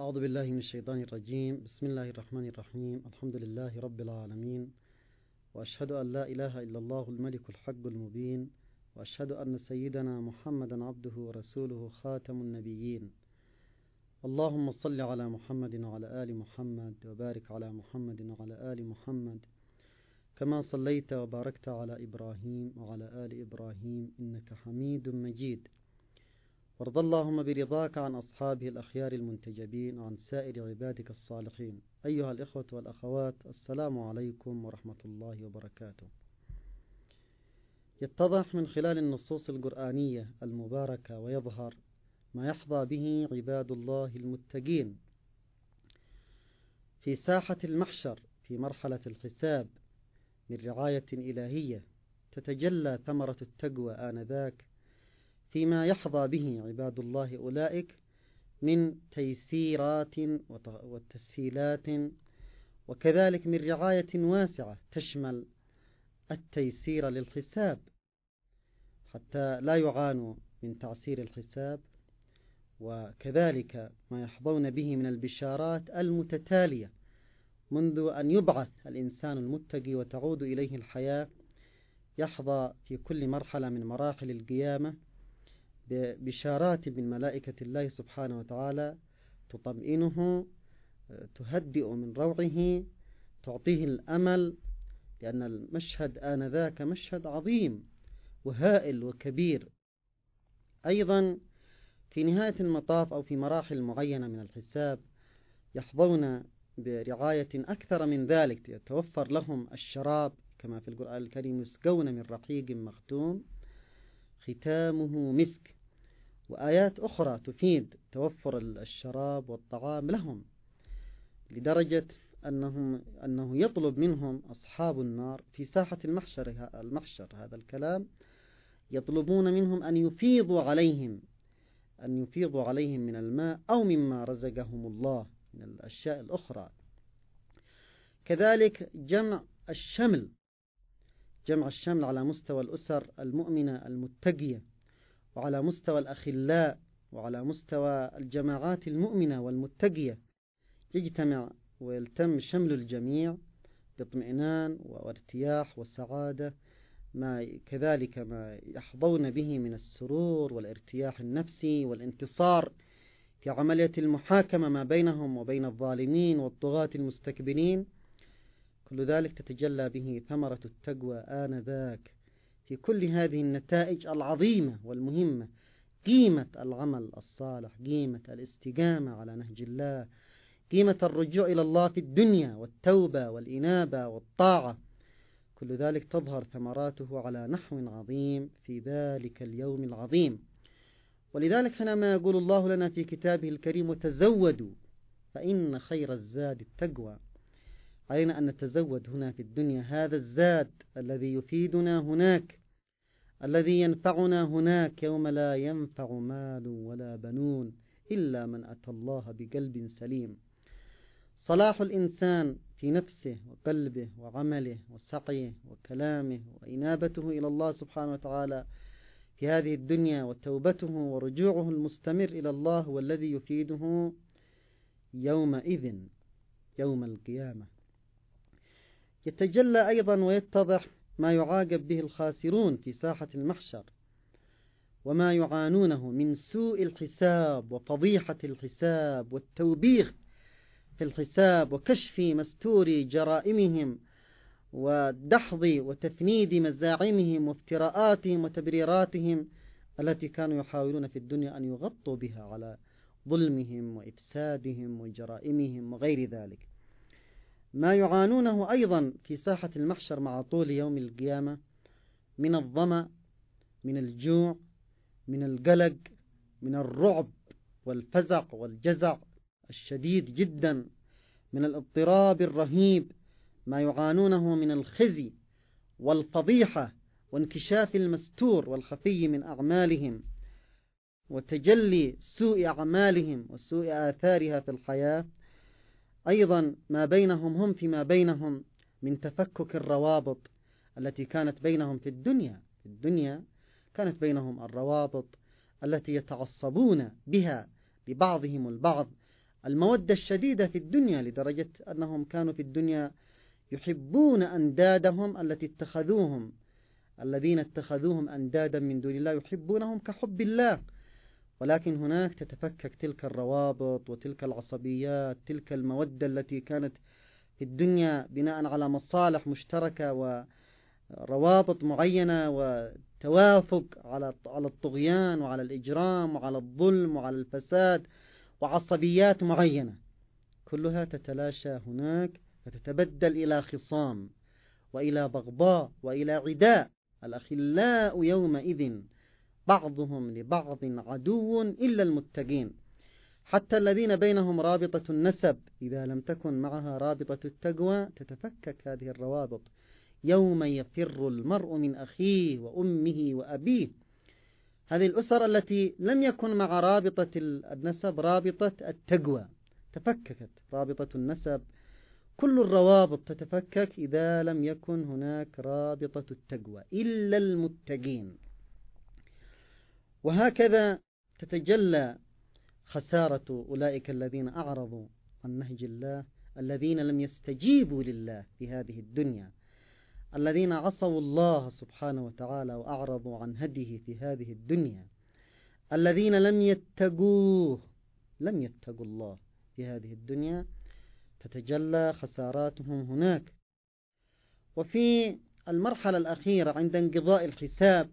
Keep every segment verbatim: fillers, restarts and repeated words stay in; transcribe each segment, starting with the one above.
أعوذ بالله من الشيطان الرجيم. بسم الله الرحمن الرحيم. الحمد لله رب العالمين، وأشهد أن لا إله إلا الله الملك الحق المبين، وأشهد أن سيدنا محمدا عبده ورسوله خاتم النبيين. اللهم صل على محمد وعلى آل محمد، وبارك على محمد وعلى آل محمد كما صليت وباركت على إبراهيم وعلى آل إبراهيم إنك حميد مجيد. وارض اللهم برضاك عن أصحابه الأخيار المنتجبين وعن سائر عبادك الصالحين. أيها الإخوة والأخوات، السلام عليكم ورحمة الله وبركاته. يتضح من خلال النصوص القرآنية المباركة ويظهر ما يحظى به عباد الله المتقين في ساحة المحشر في مرحلة الحساب من رعاية إلهية، تتجلى ثمرة التقوى آنذاك فيما يحظى به عباد الله أولئك من تيسيرات وتسهيلات، وكذلك من رعاية واسعة تشمل التيسير للحساب حتى لا يعانوا من تعسير الحساب، وكذلك ما يحظون به من البشارات المتتالية منذ أن يبعث الإنسان المتقي وتعود إليه الحياة. يحظى في كل مرحلة من مراحل القيامة ببشارات من ملائكة الله سبحانه وتعالى تطمئنه، تهدئ من روعه، تعطيه الأمل، لأن المشهد آنذاك مشهد عظيم وهائل وكبير. أيضا في نهاية المطاف أو في مراحل معينة من الحساب يحظون برعاية أكثر من ذلك، يتوفر لهم الشراب كما في القرآن الكريم: يسقون من رحيق مختوم ختامه مسك، وآيات أخرى تفيد توفر الشراب والطعام لهم، لدرجة أنهم أنه يطلب منهم أصحاب النار في ساحة المحشر المحشر هذا الكلام، يطلبون منهم أن يفيضوا عليهم أن يفيضوا عليهم من الماء أو مما رزقهم الله من الأشياء الأخرى. كذلك جمع الشمل جمع الشمل على مستوى الأسر المؤمنة المتقية، وعلى مستوى الأخلاء، وعلى مستوى الجماعات المؤمنة والمتقية، يجتمع ويلتم شمل الجميع باطمئنان وارتياح وسعادة، ما كذلك ما يحظون به من السرور والارتياح النفسي والانتصار في عملية المحاكمة ما بينهم وبين الظالمين والطغاة المستكبرين. كل ذلك تتجلى به ثمرة التقوى آنذاك في كل هذه النتائج العظيمة والمهمة: قيمة العمل الصالح، قيمة الاستقامة على نهج الله، قيمة الرجوع إلى الله في الدنيا والتوبة والإنابة والطاعة. كل ذلك تظهر ثمراته على نحو عظيم في ذلك اليوم العظيم. ولذلك حينما يقول الله لنا في كتابه الكريم: وتزودوا فإن خير الزاد التقوى، علينا أن نتزود هنا في الدنيا هذا الزاد الذي يفيدنا هناك، الذي ينفعنا هناك يوم لا ينفع مال ولا بنون إلا من أتى الله بقلب سليم. صلاح الإنسان في نفسه وقلبه وعمله وسعيه وكلامه وإنابته إلى الله سبحانه وتعالى في هذه الدنيا، وتوبته ورجوعه المستمر إلى الله هو الذي يفيده يومئذ يوم القيامة. يتجلى أيضا ويتضح ما يعاقب به الخاسرون في ساحة المحشر، وما يعانونه من سوء الحساب وفضيحة الحساب والتوبيخ في الحساب وكشف مستور جرائمهم ودحض وتفنيد مزاعمهم وافتراءاتهم وتبريراتهم التي كانوا يحاولون في الدنيا أن يغطوا بها على ظلمهم وإفسادهم وجرائمهم وغير ذلك. ما يعانونه أيضا في ساحة المحشر مع طول يوم القيامة من الظمأ، من الجوع، من القلق، من الرعب والفزع والجزع الشديد جدا، من الاضطراب الرهيب، ما يعانونه من الخزي والفضيحة وانكشاف المستور والخفي من أعمالهم وتجلي سوء أعمالهم وسوء آثارها في الحياة. أيضا ما بينهم هم فيما بينهم من تفكك الروابط التي كانت بينهم في الدنيا في الدنيا كانت بينهم الروابط التي يتعصبون بها لبعضهم البعض، المودة الشديدة في الدنيا، لدرجة أنهم كانوا في الدنيا يحبون أندادهم التي اتخذوهم الذين اتخذوهم أندادا من دون الله يحبونهم كحب الله. ولكن هناك تتفكك تلك الروابط وتلك العصبيات، تلك المودة التي كانت في الدنيا بناء على مصالح مشتركة وروابط معينة وتوافق على على الطغيان وعلى الإجرام وعلى الظلم وعلى الفساد وعصبيات معينة، كلها تتلاشى هناك فتتبدل إلى خصام وإلى بغضاء وإلى عداء. الأخلاء يومئذ بعضهم لبعض عدو إلا المتقين، حتى الذين بينهم رابطة النسب إذا لم تكن معها رابطة التقوى تتفكك هذه الروابط. يوم يفر المرء من أخيه وأمه وأبيه. هذه الأسر التي لم يكن مع رابطة النسب رابطة التقوى تفككت رابطة النسب. كل الروابط تتفكك إذا لم يكن هناك رابطة التقوى إلا المتقين. وهكذا تتجلى خسارة أولئك الذين أعرضوا عن نهج الله، الذين لم يستجيبوا لله في هذه الدنيا، الذين عصوا الله سبحانه وتعالى وأعرضوا عن هديه في هذه الدنيا، الذين لم يتقوه لم يتقوا الله في هذه الدنيا، تتجلى خساراتهم هناك. وفي المرحلة الأخيرة عند انقضاء الحساب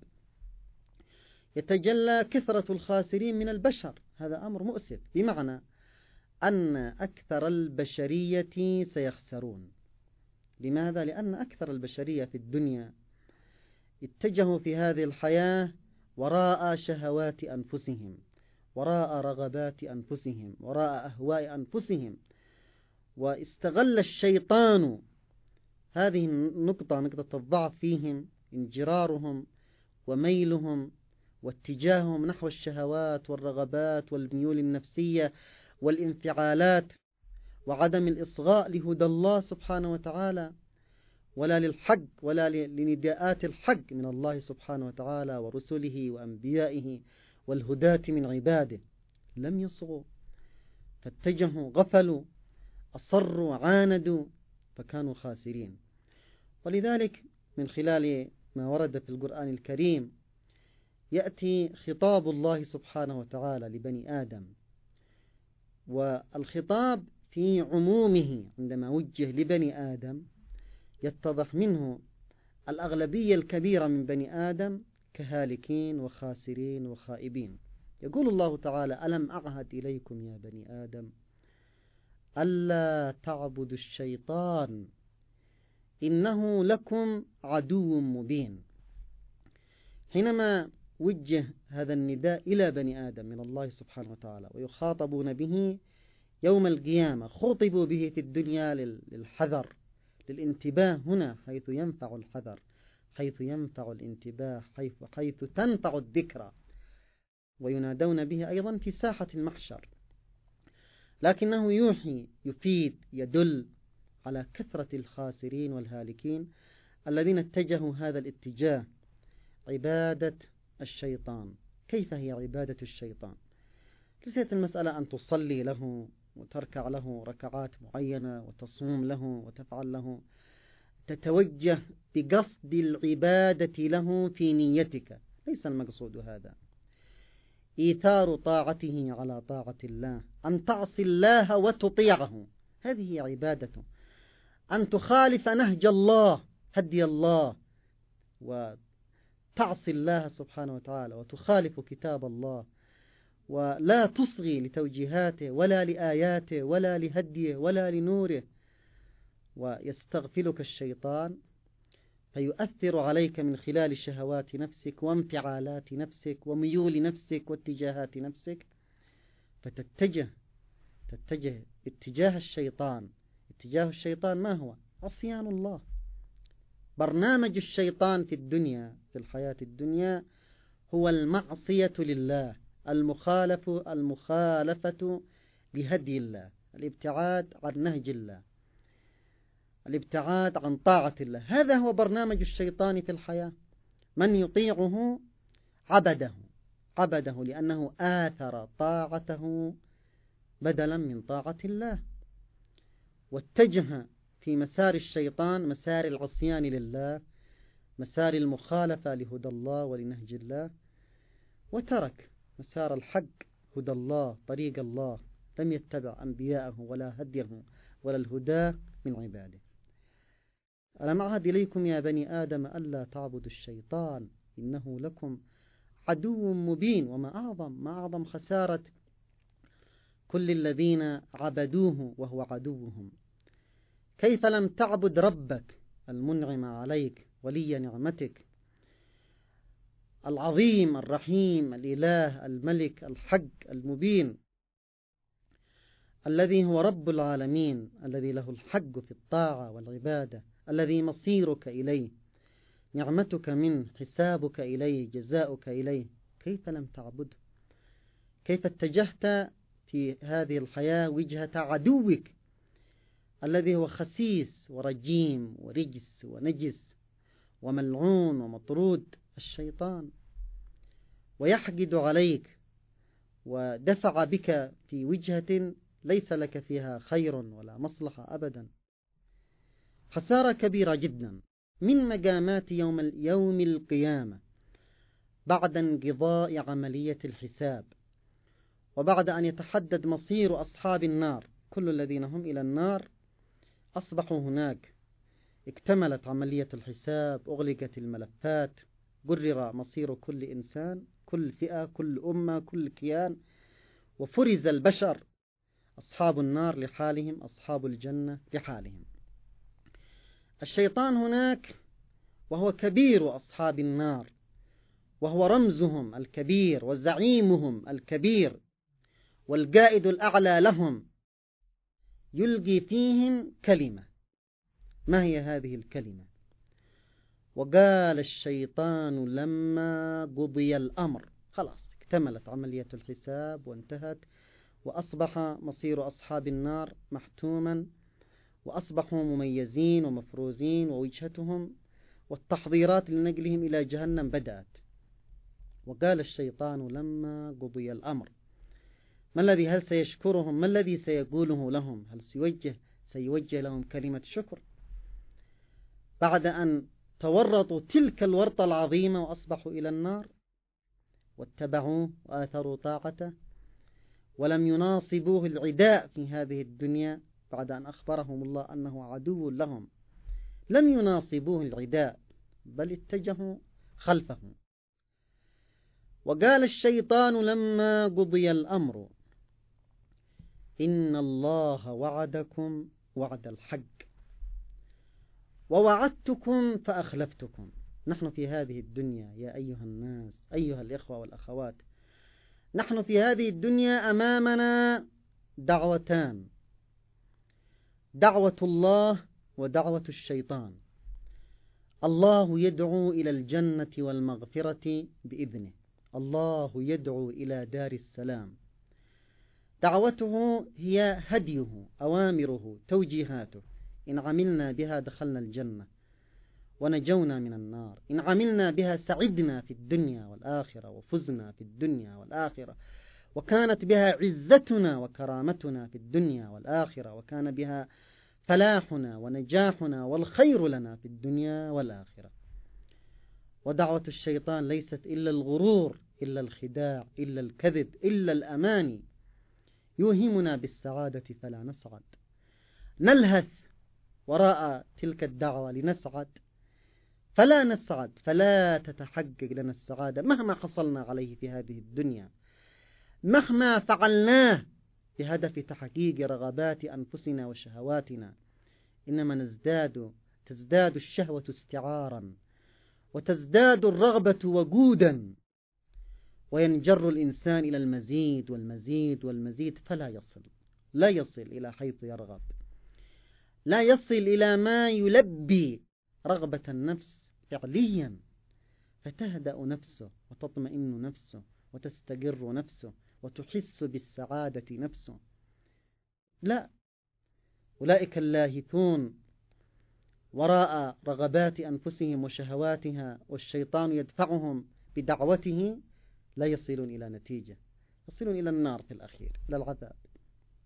يتجلى كثرة الخاسرين من البشر. هذا أمر مؤسف، بمعنى أن أكثر البشرية سيخسرون. لماذا؟ لأن أكثر البشرية في الدنيا اتجهوا في هذه الحياة وراء شهوات أنفسهم، وراء رغبات أنفسهم، وراء أهواء أنفسهم. واستغل الشيطان هذه النقطة، نقطة الضعف فيهم، انجرارهم وميلهم واتجاههم نحو الشهوات والرغبات والميول النفسية والانفعالات، وعدم الإصغاء لهدى الله سبحانه وتعالى ولا للحق ولا لنداءات الحق من الله سبحانه وتعالى ورسله وأنبيائه والهداة من عباده. لم يصغوا فاتجهوا، غفلوا، أصروا، عاندوا، فكانوا خاسرين. ولذلك من خلال ما ورد في القرآن الكريم يأتي خطاب الله سبحانه وتعالى لبني آدم، والخطاب في عمومه عندما وجه لبني آدم يتضح منه الأغلبية الكبيرة من بني آدم كهالكين وخاسرين وخائبين. يقول الله تعالى: ألم أعهد إليكم يا بني آدم ألا تعبدوا الشيطان إنه لكم عدو مبين. حينما وجه هذا النداء إلى بني آدم من الله سبحانه وتعالى ويخاطبون به يوم القيامة، خطبوا به في الدنيا للحذر، للانتباه هنا حيث ينفع الحذر، حيث ينفع الانتباه، حيث, حيث تنفع الذكرى، وينادون به أيضا في ساحة المحشر. لكنه يوحي، يفيد، يدل على كثرة الخاسرين والهالكين الذين اتجهوا هذا الاتجاه، عبادة الشيطان. كيف هي عبادة الشيطان؟ ليست المسألة أن تصلي له وتركع له ركعات معينة وتصوم له وتفعل له، تتوجه بقصد العبادة له في نيتك، ليس المقصود هذا. إيثار طاعته على طاعة الله، أن تعصي الله وتطيعه، هذه هي عبادته. أن تخالف نهج الله، هدي الله، وتعصي الله سبحانه وتعالى وتخالف كتاب الله، ولا تصغي لتوجيهاته ولا لآياته ولا لهديه ولا لنوره. ويستغفلك الشيطان فيؤثر عليك من خلال شهوات نفسك وانفعالات نفسك وميول نفسك واتجاهات نفسك، فتتجه تتجه اتجاه الشيطان. اتجاه الشيطان ما هو؟ عصيان الله. برنامج الشيطان في الدنيا، في الحياة الدنيا، هو المعصية لله، المخالف المخالفة لهدي الله، الابتعاد عن نهج الله، الابتعاد عن طاعة الله. هذا هو برنامج الشيطان في الحياة. من بدلا من طاعة الله، واتجه في مسار الشيطان مسار العصيان لله، مسار المخالفة لهدى الله ولنهج الله، وترك مسار الحق هدى الله طريق الله، لم يتبع أنبياءه ولا هديه ولا الهدى من عباده. ألم أعهد إليكم يا بني آدم ألا تعبدوا الشيطان إنه لكم عدو مبين. وما أعظم ما أعظم خسارة كل الذين عبدوه وهو عدوهم. كيف لم تعبد ربك المنعم عليك ولي نعمتك العظيم الرحيم الإله الملك الحق المبين، الذي هو رب العالمين، الذي له الحق في الطاعة والعبادة، الذي مصيرك إليه، نعمتك منه، حسابك إليه، جزاؤك إليه. كيف لم تعبده؟ كيف اتجهت في هذه الحياة وجهة عدوك الذي هو خسيس ورجيم ورجس ونجس وملعون ومطرود، الشيطان، ويحقد عليك ودفع بك في وجهة ليس لك فيها خير ولا مصلحة أبدا. خسارة كبيرة جدا. من مقامات يوم يوم القيامة بعد انقضاء عملية الحساب، وبعد أن يتحدد مصير أصحاب النار، كل الذين هم إلى النار أصبحوا هناك، اكتملت عملية الحساب، أغلقت الملفات، قرر مصير كل إنسان، كل فئة، كل أمة، كل كيان، وفرز البشر، أصحاب النار لحالهم، أصحاب الجنة لحالهم. الشيطان هناك وهو كبير أصحاب النار، وهو رمزهم الكبير وزعيمهم الكبير والقائد الأعلى لهم، يلقي فيهم كلمة. ما هي هذه الكلمة؟ وقال الشيطان لما قضي الأمر، خلاص اكتملت عملية الحساب وانتهت، وأصبح مصير أصحاب النار محتوما، وأصبحوا مميزين ومفروزين، ووجهتهم والتحضيرات لنقلهم إلى جهنم بدأت. وقال الشيطان لما قضي الأمر، ما الذي هل سيشكرهم؟ ما الذي سيقوله لهم؟ هل سيوجه سيوجه لهم كلمة شكر بعد أن تورطوا تلك الورطة العظيمة وأصبحوا إلى النار واتبعوه وآثروا طاعته ولم يناصبوه العداء في هذه الدنيا بعد أن أخبرهم الله أنه عدو لهم؟ لم يناصبوه العداء بل اتجهوا خلفه. وقال الشيطان لما قضي الأمر إن الله وعدكم وعد الحق ووعدتكم فأخلفتكم. نحن في هذه الدنيا يا أيها الناس، أيها الإخوة والأخوات، نحن في هذه الدنيا أمامنا دعوتان، دعوة الله ودعوة الشيطان. الله يدعو إلى الجنة والمغفرة بإذنه، الله يدعو إلى دار السلام، دعوته هي هديه، أوامره، توجيهاته. إن عملنا بها دخلنا الجنة ونجونا من النار، إن عملنا بها سعدنا في الدنيا والآخرة وفزنا في الدنيا والآخرة، وكانت بها عزتنا وكرامتنا في الدنيا والآخرة، وكان بها فلاحنا ونجاحنا والخير لنا في الدنيا والآخرة. ودعوة الشيطان ليست إلا الغرور، إلا الخداع، إلا الكذب، إلا الأماني، يوهمنا بالسعادة فلا نسعد، نلهث وراء تلك الدعوة لنسعد فلا نسعد، فلا تتحقق لنا السعادة مهما حصلنا عليه في هذه الدنيا، مهما فعلناه بهدف تحقيق رغبات أنفسنا وشهواتنا. إنما نزداد تزداد الشهوة استعارا، وتزداد الرغبة وجودا، وينجر الإنسان إلى المزيد والمزيد والمزيد، فلا يصل لا يصل إلى حيث يرغب، لا يصل إلى ما يلبي رغبة النفس فعليا، فتهدأ نفسه وتطمئن نفسه وتستقر نفسه وتحس بالسعادة نفسه. لا، أولئك اللاهثون وراء رغبات أنفسهم وشهواتها، والشيطان يدفعهم بدعوته، لا يصلون إلى نتيجة، يصلون إلى النار في الأخير، إلى العذاب.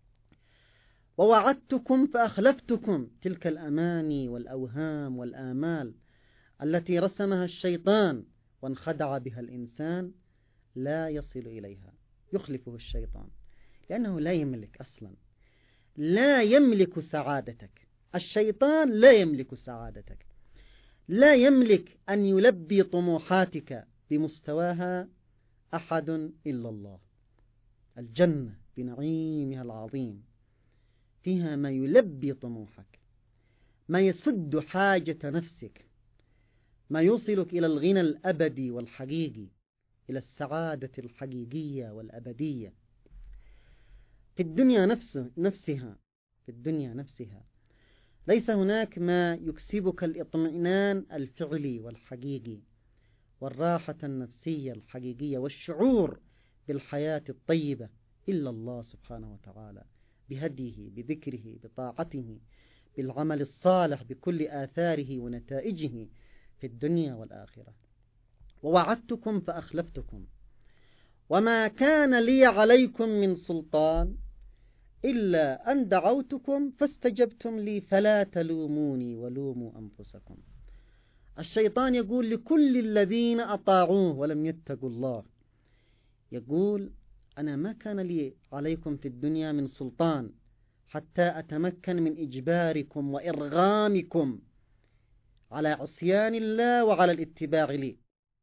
ووعدتكم فأخلفتكم. تلك الأماني والأوهام والآمال التي رسمها الشيطان وانخدع بها الإنسان لا يصل إليها، يخلفه الشيطان، لأنه لا يملك أصلا، لا يملك سعادتك. الشيطان لا يملك سعادتك، لا يملك أن يلبي طموحاتك بمستواها أحد إلا الله. الجنة بنعيمها العظيم فيها ما يلبي طموحك، ما يسد حاجة نفسك، ما يوصلك إلى الغنى الأبدي والحقيقي، إلى السعادة الحقيقية والأبدية. في الدنيا نفسه نفسها في الدنيا نفسها ليس هناك ما يكسبك الإطمئنان الفعلي والحقيقي والراحة النفسية الحقيقية والشعور بالحياة الطيبة إلا الله سبحانه وتعالى، بهديه، بذكره، بطاعته، بالعمل الصالح بكل آثاره ونتائجه في الدنيا والآخرة. ووعدتكم فأخلفتكم وما كان لي عليكم من سلطان إلا أن دعوتكم فاستجبتم لي فلا تلوموني ولوموا أنفسكم. الشيطان يقول لكل الذين أطاعوه ولم يتقوا الله، يقول أنا ما كان لي عليكم في الدنيا من سلطان حتى أتمكن من إجباركم وإرغامكم على عصيان الله وعلى الاتباع لي.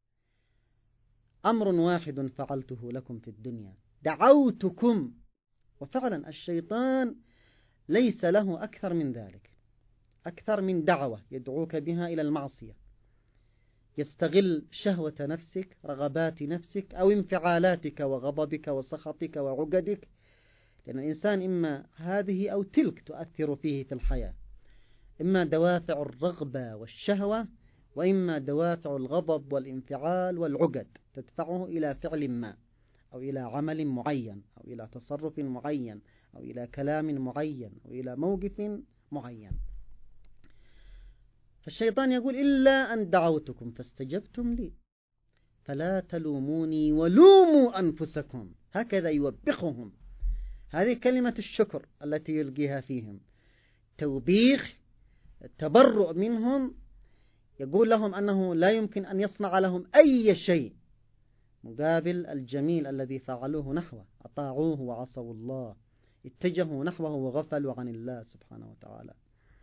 أمر واحد فعلته لكم في الدنيا، دعوتكم. وفعلا الشيطان ليس له أكثر من ذلك، أكثر من دعوة يدعوك بها إلى المعصية، يستغل شهوة نفسك، رغبات نفسك، أو انفعالاتك وغضبك وسخطك وعقدك، لأن الإنسان إما هذه أو تلك تؤثر فيه في الحياة، إما دوافع الرغبة والشهوة، وإما دوافع الغضب والانفعال والعقد تدفعه إلى فعل ما، أو إلى عمل معين، أو إلى تصرف معين، أو إلى كلام معين، أو إلى موقف معين. فالشيطان يقول إلا أن دعوتكم فاستجبتم لي فلا تلوموني ولوموا أنفسكم. هكذا يوبخهم، هذه كلمة الشكر التي يلقيها فيهم، توبيخ، تبرؤ منهم، يقول لهم أنه لا يمكن أن يصنع لهم أي شيء مقابل الجميل الذي فعلوه نحوه، أطاعوه وعصوا الله، اتجهوا نحوه وغفلوا عن الله سبحانه وتعالى.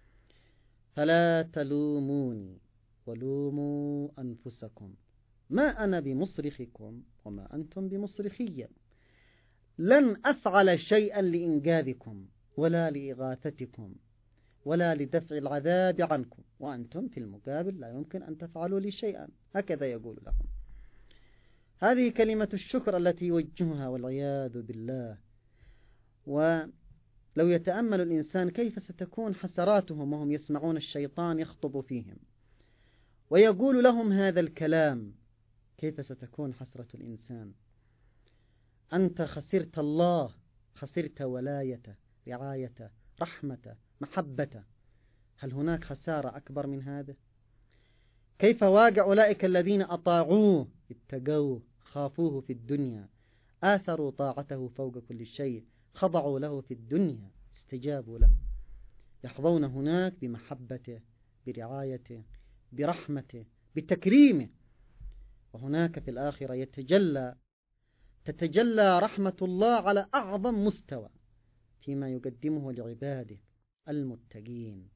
فلا تلوموني ولوموا أنفسكم ما أنا بمصرخكم وما أنتم بمصرخي، لن أفعل شيئا لإنقاذكم ولا لإغاثتكم ولا لدفع العذاب عنكم، وأنتم في المقابل لا يمكن أن تفعلوا لي شيئا. هكذا يقول لهم. هذه كلمة الشكر التي يوجهها والعياذ بالله. ولو يتأمل الإنسان كيف ستكون حسراتهم وهم يسمعون الشيطان يخطب فيهم ويقول لهم هذا الكلام، كيف ستكون حسرة الإنسان؟ أنت خسرت الله، خسرت ولايته، رعايته، رحمته، محبته. هل هناك خسارة أكبر من هذا؟ كيف واقع أولئك الذين أطاعوه، اتقوه، خافوه في الدنيا، آثروا طاعته فوق كل شيء، خضعوا له في الدنيا، استجابوا له، يحظون هناك بمحبته، برعايته، برحمته، بتكريمه. وهناك في الآخرة يتجلى تتجلى رحمة الله على أعظم مستوى فيما يقدمه لعباده المتقين،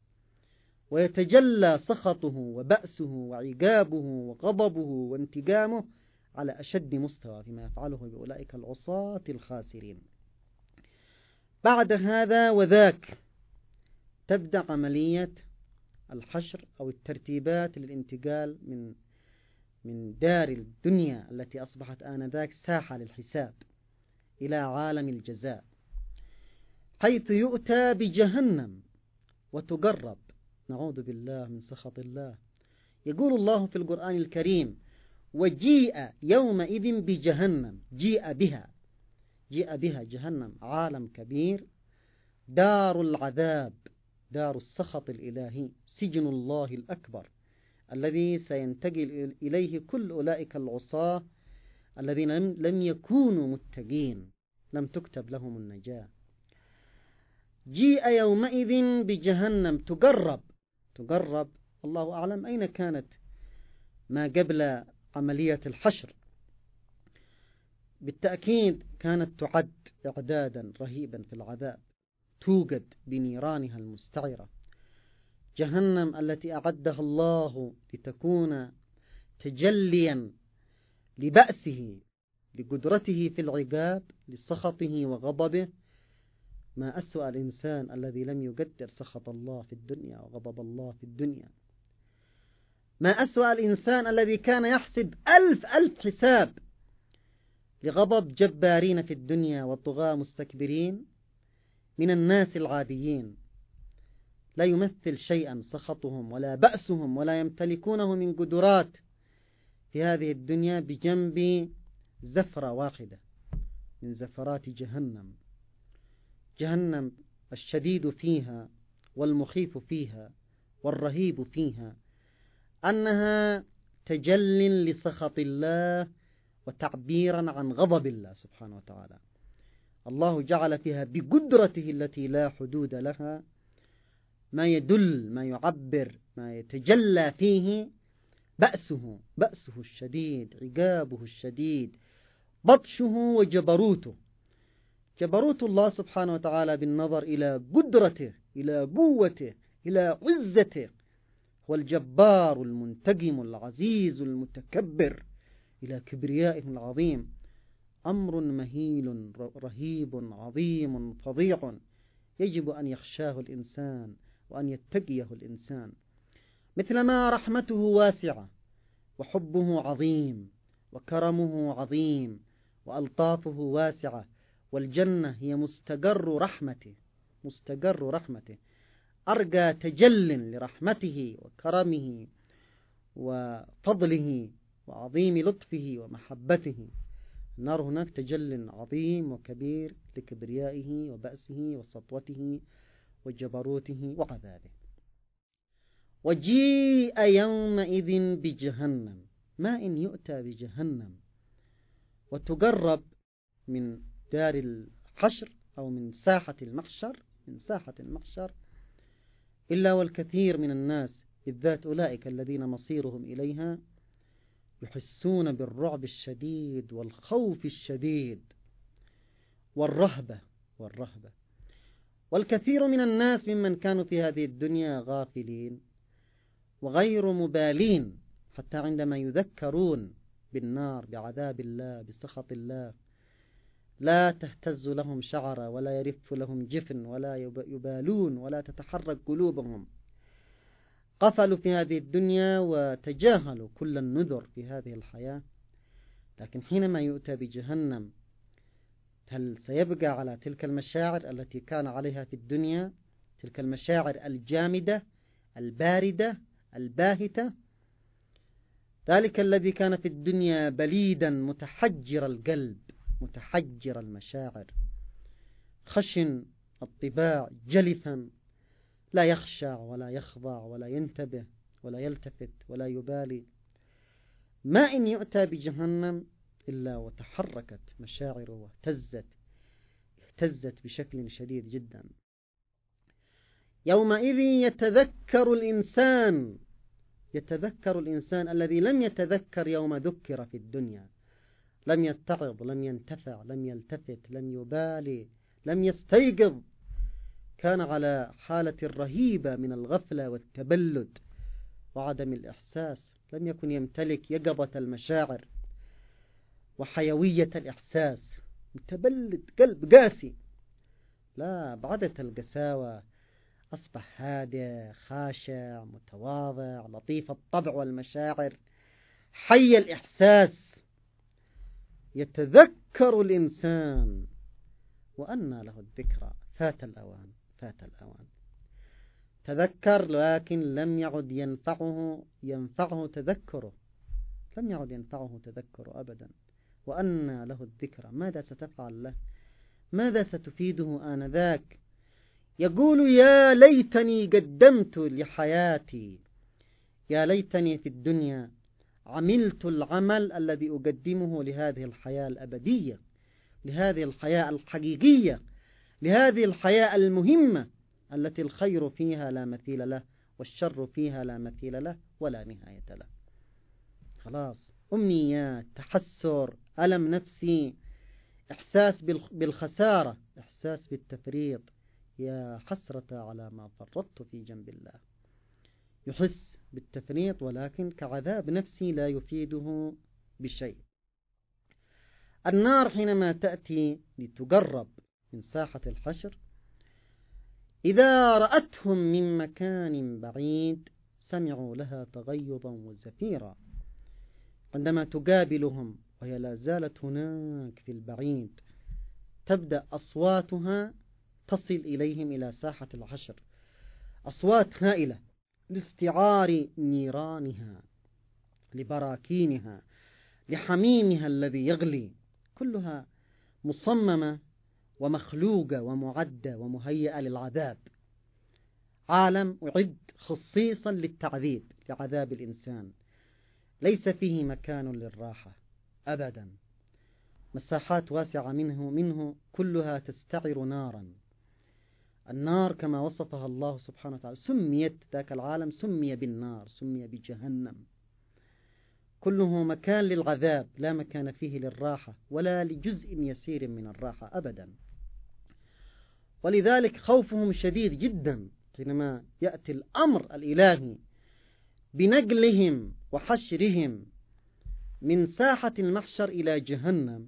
ويتجلى سخطه وبأسه وعقابه وغضبه وانتقامه على أشد مستوى فيما يفعله بأولئك العصاة الخاسرين. بعد هذا وذاك تبدأ عملية الحشر أو الترتيبات للانتقال من من دار الدنيا التي أصبحت آنذاك ساحة للحساب إلى عالم الجزاء، حيث يؤتى بجهنم وتقرب، نعوذ بالله من سخط الله. يقول الله في القرآن الكريم: وجيء يومئذ بجهنم، جيء بها، جيء بها جهنم، عالم كبير، دار العذاب، دار السخط الإلهي، سجن الله الأكبر الذي سينتقل إليه كل أولئك العصاة الذين لم يكونوا متقين، لم تكتب لهم النجاة. جيء يومئذ بجهنم تقرب تقرب الله أعلم أين كانت ما قبل عملية الحشر، بالتأكيد كانت تعد إعدادا رهيبا في العذاب، توجد بنيرانها المستعرة. جهنم التي أعدها الله لتكون تجليا لبأسه، لقدرته في العقاب، لسخطه وغضبه. ما أسوأ الإنسان الذي لم يقدر سخط الله في الدنيا وغضب الله في الدنيا. ما أسوأ الإنسان الذي كان يحسب ألف ألف حساب لغضب جبارين في الدنيا وطغاة مستكبرين من الناس العاديين، لا يمثل شيئا سخطهم ولا بأسهم ولا يمتلكونه من قدرات في هذه الدنيا بجنب زفرة واحدة من زفرات جهنم. جهنم الشديد فيها والمخيف فيها والرهيب فيها أنها تجل لسخط الله وتعبيرا عن غضب الله سبحانه وتعالى. الله جعل فيها بقدرته التي لا حدود لها ما يدل، ما يعبر، ما يتجلى فيه بأسه بأسه الشديد، عقابه الشديد، بطشه وجبروته. جبروت الله سبحانه وتعالى بالنظر إلى قدرته، إلى قوته، إلى عزته، هو الجبار المنتقم العزيز المتكبر، إلى كبريائه العظيم. أمر مهيل رهيب عظيم فظيع يجب أن يخشاه الإنسان وأن يتقيه الإنسان. مثلما رحمته واسعة وحبه عظيم وكرمه عظيم وألطافه واسعة، والجنة هي مستقر رحمته، مستقر رحمته، أرجى تجل لرحمته وكرمه وفضله وعظيم لطفه ومحبته. النار هناك تجل عظيم وكبير لكبريائه وبأسه وسطوته وجبروته وعذابه. وجيء يومئذ بجهنم، ما إن يؤتى بجهنم وتقرب من دار الحشر أو من ساحة المحشر، من ساحة المحشر، إلا والكثير من الناس بالذات أولئك الذين مصيرهم إليها يحسون بالرعب الشديد والخوف الشديد والرهبة والرهبة. والكثير من الناس ممن كانوا في هذه الدنيا غافلين وغير مبالين، حتى عندما يذكرون بالنار، بعذاب الله، بسخط الله، لا تهتز لهم شعرة ولا يرف لهم جفن ولا يبالون ولا تتحرك قلوبهم. قفلوا في هذه الدنيا وتجاهلوا كل النذر في هذه الحياة. لكن حينما يؤتى بجهنم، هل سيبقى على تلك المشاعر التي كان عليها في الدنيا، تلك المشاعر الجامدة الباردة الباهتة؟ ذلك الذي كان في الدنيا بليدا متحجر القلب متحجر المشاعر خشن الطباع جلفا، لا يخشع ولا يخضع ولا ينتبه ولا يلتفت ولا يبالي، ما إن يؤتى بجهنم إلا وتحركت مشاعره واهتزت اهتزت بشكل شديد جدا. يومئذ يتذكر الإنسان، يتذكر الإنسان الذي لم يتذكر يوم ذكر في الدنيا، لم يتعظ، لم ينتفع، لم يلتفت، لم يبالي، لم يستيقظ، كان على حالة رهيبة من الغفلة والتبلد وعدم الإحساس، لم يكن يمتلك يقظة المشاعر وحيوية الإحساس، متبلد، قلب قاسي. لا، بعدت القساوة، أصبح هادئ خاشع متواضع لطيف الطبع والمشاعر حي الإحساس. يتذكر الإنسان وأنى له الذكرى، فات الأوان فات الأوان. تذكر لكن لم يعد ينفعه ينفعه تذكره، لم يعد ينفعه تذكره أبدا. وأنى له الذكرى، ماذا ستفعل له؟ ماذا ستفيده آنذاك؟ يقول يا ليتني قدمت لحياتي، يا ليتني في الدنيا عملت العمل الذي أقدمه لهذه الحياة الأبدية، لهذه الحياة الحقيقية لهذه الحياة المهمة التي الخير فيها لا مثيل له والشر فيها لا مثيل له ولا نهاية له. خلاص، أمنيات، تحسر، ألم نفسي، إحساس بالخسارة، إحساس بالتفريط، يا حسرة على ما فرطت في جنب الله. يحس بالتفريط ولكن كعذاب نفسي لا يفيده بشيء. النار حينما تأتي لتقرب من ساحة الحشر، إذا رأتهم من مكان بعيد سمعوا لها تغيظا وزفيرا. عندما تقابلهم وهي لا زالت هناك في البعيد، تبدأ أصواتها تصل إليهم إلى ساحة الحشر، أصوات هائلة لاستعار نيرانها، لبراكينها، لحميمها الذي يغلي، كلها مصممة ومخلوقة ومعدة ومهيئة للعذاب. عالم أعد خصيصا للتعذيب، لعذاب الإنسان، ليس فيه مكان للراحة أبدا. مساحات واسعة منه منه كلها تستعر نارا. النار كما وصفها الله سبحانه وتعالى، سميت ذاك العالم سمي بالنار، سمي بجهنم، كله مكان للعذاب، لا مكان فيه للراحة ولا لجزء يسير من الراحة أبدا. ولذلك خوفهم شديد جدا حينما يأتي الأمر الإلهي بنقلهم وحشرهم من ساحة المحشر إلى جهنم،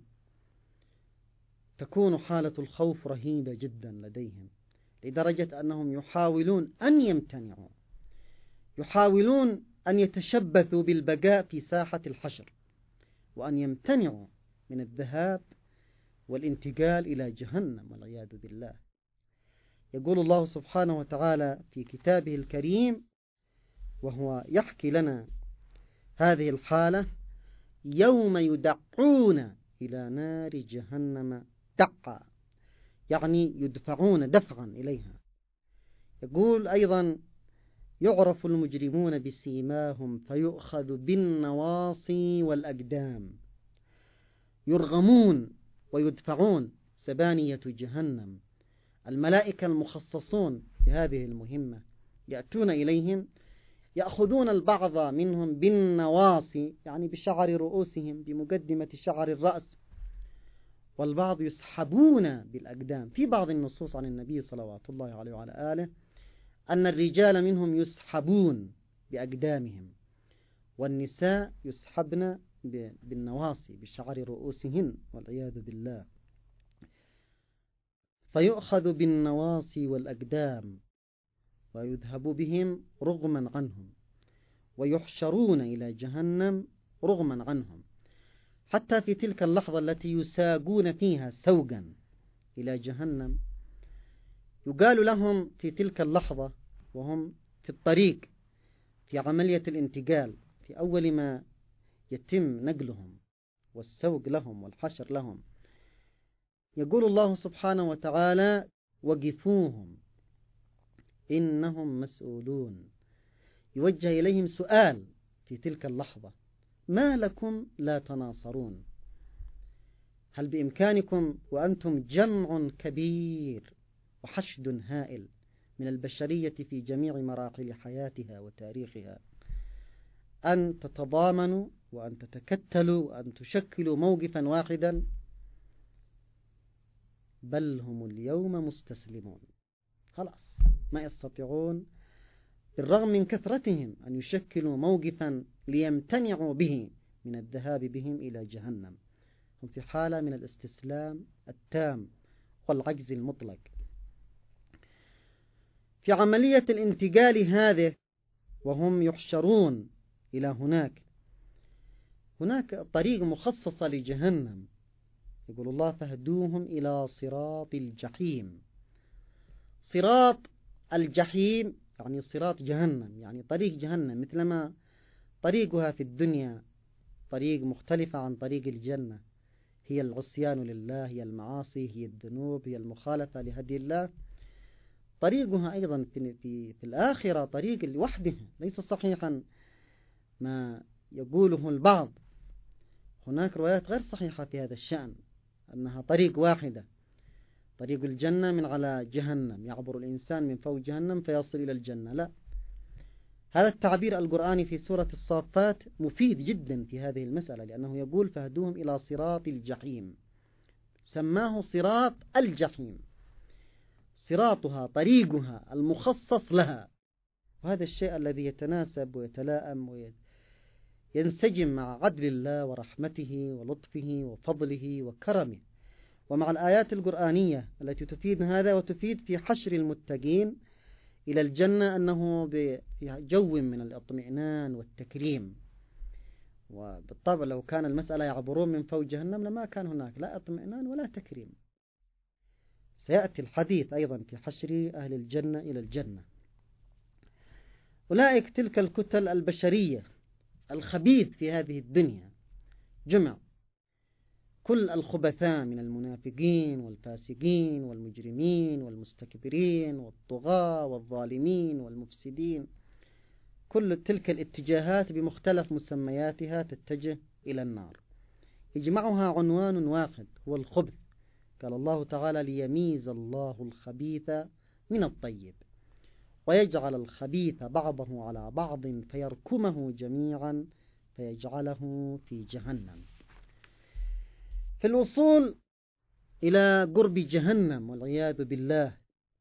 تكون حالة الخوف رهيبة جدا لديهم، لدرجة أنهم يحاولون أن يمتنعوا، يحاولون أن يتشبثوا بالبقاء في ساحة الحشر، وأن يمتنعوا من الذهاب والانتقال إلى جهنم والعياذ بالله. يقول الله سبحانه وتعالى في كتابه الكريم وهو يحكي لنا هذه الحالة: يوم يدعون إلى نار جهنم دعا، يعني يدفعون دفعا إليها. يقول أيضا: يعرف المجرمون بسيماهم فيؤخذ بالنواصي والأقدام. يرغمون ويدفعون، سبانية جهنم، الملائكة المخصصون بهذه المهمة يأتون إليهم، يأخذون البعض منهم بالنواصي، يعني بشعر رؤوسهم، بمقدمة شعر الرأس، والبعض يسحبون بالأقدام. في بعض النصوص عن النبي صلوات الله عليه وعلى آله أن الرجال منهم يسحبون بأقدامهم، والنساء يسحبن بالنواصي بشعر رؤوسهن والعياذ بالله. فيؤخذ بالنواصي والأقدام ويذهب بهم رغما عنهم، ويحشرون إلى جهنم رغما عنهم، حتى في تلك اللحظة التي يساقون فيها سوقا إلى جهنم، يقال لهم في تلك اللحظة وهم في الطريق في عملية الانتقال، في أول ما يتم نقلهم والسوق لهم والحشر لهم، يقول الله سبحانه وتعالى: وقفوهم إنهم مسؤولون. يوجه إليهم سؤال في تلك اللحظة: ما لكم لا تناصرون؟ هل بإمكانكم وأنتم جمع كبير وحشد هائل من البشرية في جميع مراحل حياتها وتاريخها أن تتضامنوا وأن تتكتلوا وأن تشكلوا موقفا واحدا؟ بل هم اليوم مستسلمون. خلاص، ما يستطيعون بالرغم من كثرتهم أن يشكلوا موقفا ليمتنعوا به من الذهاب بهم إلى جهنم. هم في حالة من الاستسلام التام والعجز المطلق. في عملية الانتقال هذه وهم يحشرون إلى هناك، هناك طريق مخصصة لجهنم، يقول الله: فهدوهم إلى صراط الجحيم. صراط الجحيم يعني صراط جهنم، يعني طريق جهنم، مثلما طريقها في الدنيا طريق مختلفة عن طريق الجنة، هي العصيان لله، هي المعاصي، هي الذنوب، هي المخالفة لهدي الله. طريقها أيضا في, في, في الآخرة طريق لوحدها، ليس صحيحا ما يقوله البعض. هناك روايات غير صحيحة في هذا الشأن، أنها طريق واحدة، طريق الجنة من على جهنم، يعبر الإنسان من فوق جهنم فيصل إلى الجنة، لا. هذا التعبير القرآني في سورة الصافات مفيد جدا في هذه المسألة، لأنه يقول فاهدوهم إلى صراط الجحيم، سماه صراط الجحيم، صراطها طريقها المخصص لها. وهذا الشيء الذي يتناسب ويتلائم وينسجم مع عدل الله ورحمته ولطفه وفضله وكرمه، ومع الآيات القرآنية التي تفيد هذا وتفيد في حشر المتقين إلى الجنة أنه بجو من الاطمئنان والتكريم. وبالطبع لو كان المسألة يعبرون من فوق جهنم لما كان هناك لا اطمئنان ولا تكريم. سيأتي الحديث أيضا في حشر أهل الجنة إلى الجنة. أولئك تلك الكتل البشرية الخبيث في هذه الدنيا، جمع كل الخبثاء من المنافقين والفاسقين والمجرمين والمستكبرين والطغاة والظالمين والمفسدين، كل تلك الاتجاهات بمختلف مسمياتها تتجه إلى النار، يجمعها عنوان واحد هو الخبث. قال الله تعالى ليميز الله الخبيث من الطيب ويجعل الخبيث بعضه على بعض فيركمه جميعا فيجعله في جهنم. في الوصول إلى قرب جهنم والعياذ بالله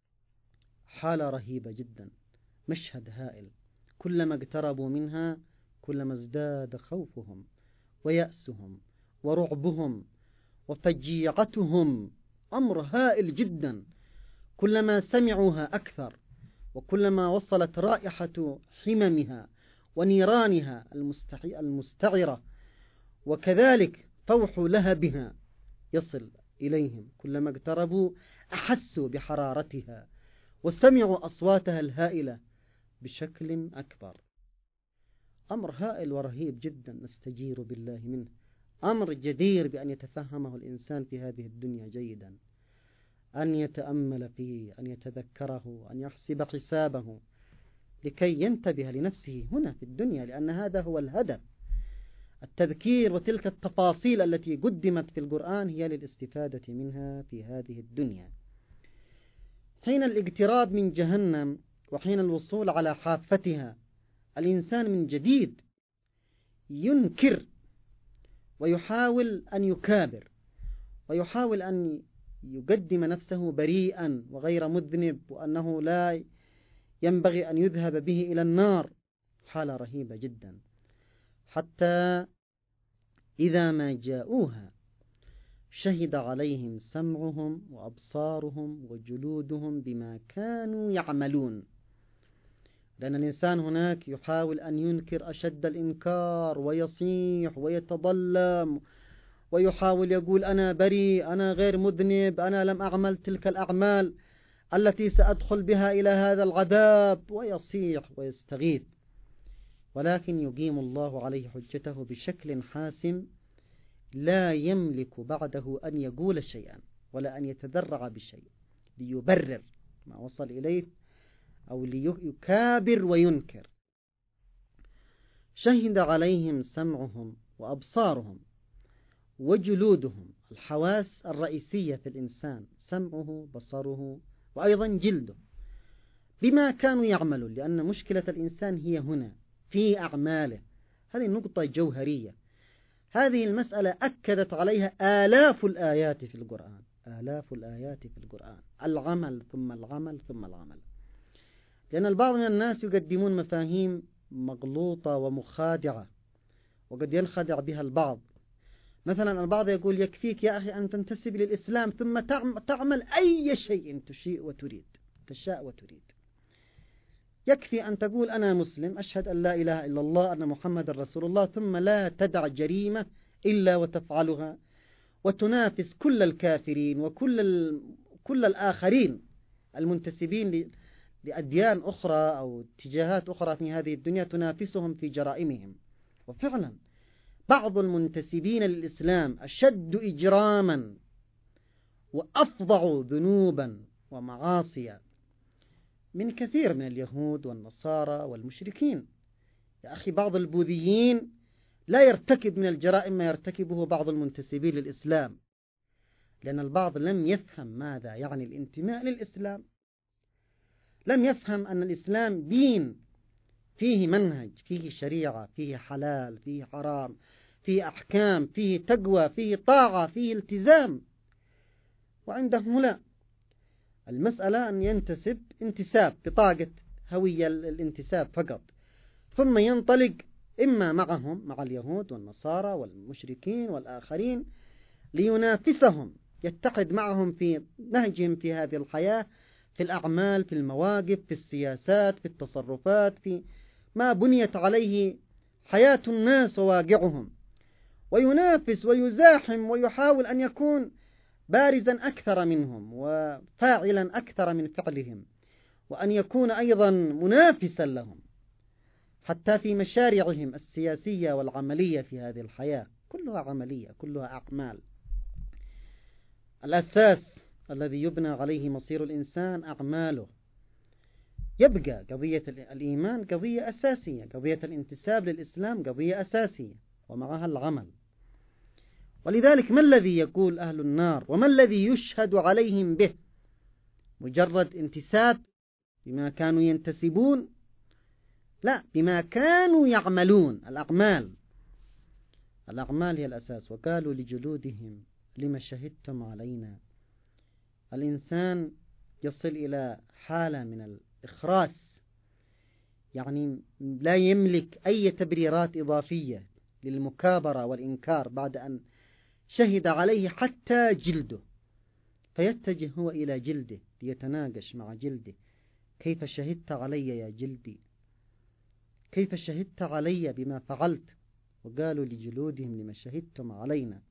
حالة رهيبة جدا، مشهد هائل، كلما اقتربوا منها كلما ازداد خوفهم ويأسهم ورعبهم وفجيعتهم، أمر هائل جدا، كلما سمعوها أكثر، وكلما وصلت رائحة حممها ونيرانها المستعرة وكذلك فوح لهبها يصل إليهم، كلما اقتربوا أحسوا بحرارتها وسمعوا أصواتها الهائلة بشكل أكبر. أمر هائل ورهيب جدا نستجير بالله منه، أمر جدير بأن يتفهمه الإنسان في هذه الدنيا جيدا، أن يتأمل فيه، أن يتذكره، أن يحسب حسابه لكي ينتبه لنفسه هنا في الدنيا، لأن هذا هو الهدف. التذكير وتلك التفاصيل التي قدمت في القرآن هي للاستفادة منها في هذه الدنيا. حين الاقتراب من جهنم وحين الوصول على حافتها الإنسان من جديد ينكر ويحاول أن يكابر ويحاول أن يقدم نفسه بريئا وغير مذنب وأنه لا ينبغي أن يذهب به إلى النار، حالة رهيبة جدا، حتى إذا ما جاءوها شهد عليهم سمعهم وأبصارهم وجلودهم بما كانوا يعملون. لأن الإنسان هناك يحاول أن ينكر أشد الإنكار ويصيح ويتظلم ويحاول يقول أنا بريء، أنا غير مذنب، أنا لم أعمل تلك الأعمال التي سأدخل بها إلى هذا العذاب، ويصيح ويستغيث، ولكن يقيم الله عليه حجته بشكل حاسم، لا يملك بعده أن يقول شيئا ولا أن يتذرع بشيء ليبرر ما وصل إليه أو ليكابر وينكر. شهد عليهم سمعهم وأبصارهم وجلودهم، الحواس الرئيسية في الإنسان، سمعه بصره وأيضا جلده، بما كانوا يعملون، لأن مشكلة الإنسان هي هنا في أعماله. هذه نقطة جوهرية، هذه المسألة أكدت عليها آلاف الآيات في القرآن، آلاف الآيات في القرآن، العمل ثم العمل ثم العمل. لأن البعض من الناس يقدمون مفاهيم مغلوطة ومخادعة وقد ينخدع بها البعض. مثلا البعض يقول يكفيك يا أخي أن تنتسب للإسلام ثم تعمل أي شيء تشيء وتريد تشاء وتريد، يكفي أن تقول أنا مسلم أشهد أن لا إله إلا الله أن محمد رسول الله، ثم لا تدع جريمة إلا وتفعلها وتنافس كل الكافرين وكل ال... كل الآخرين المنتسبين لأديان أخرى أو اتجاهات أخرى في هذه الدنيا، تنافسهم في جرائمهم. وفعلا بعض المنتسبين للإسلام أشد إجراما وأفظع ذنوبا ومعاصيا من كثير من اليهود والنصارى والمشركين. يا أخي بعض البوذيين لا يرتكب من الجرائم ما يرتكبه بعض المنتسبين للإسلام، لأن البعض لم يفهم ماذا يعني الانتماء للإسلام، لم يفهم أن الإسلام دين فيه منهج، فيه شريعة، فيه حلال، فيه حرام، فيه أحكام، فيه تقوى، فيه طاعة، فيه التزام. وعندهم لا، المسألة أن ينتسب انتساب بطاقة هوية الانتساب فقط، ثم ينطلق إما معهم مع اليهود والنصارى والمشركين والآخرين لينافسهم، يتحد معهم في نهجهم في هذه الحياة، في الأعمال، في المواقف، في السياسات، في التصرفات، في ما بنيت عليه حياة الناس وواقعهم، وينافس ويزاحم ويحاول أن يكون بارزا أكثر منهم وفاعلا أكثر من فعلهم، وأن يكون أيضا منافسا لهم حتى في مشاريعهم السياسية والعملية في هذه الحياة، كلها عملية، كلها أعمال. الأساس الذي يبنى عليه مصير الإنسان أعماله. يبقى قضية الإيمان قضية أساسية، قضية الانتساب للإسلام قضية أساسية، ومعها العمل. ولذلك ما الذي يقول أهل النار وما الذي يشهد عليهم به؟ مجرد انتساب بما كانوا ينتسبون؟ لا، بما كانوا يعملون. الأعمال الأعمال هي الأساس. وقالوا لجلودهم لما شهدتم علينا. الإنسان يصل إلى حالة من الإخراس، يعني لا يملك أي تبريرات إضافية للمكابرة والإنكار بعد أن شهد عليه حتى جلده، فيتجه هو إلى جلده ليتناقش مع جلده: كيف شهدت علي يا جلدي؟ كيف شهدت علي بما فعلت؟ وقالوا لجلودهم لما شهدتم علينا.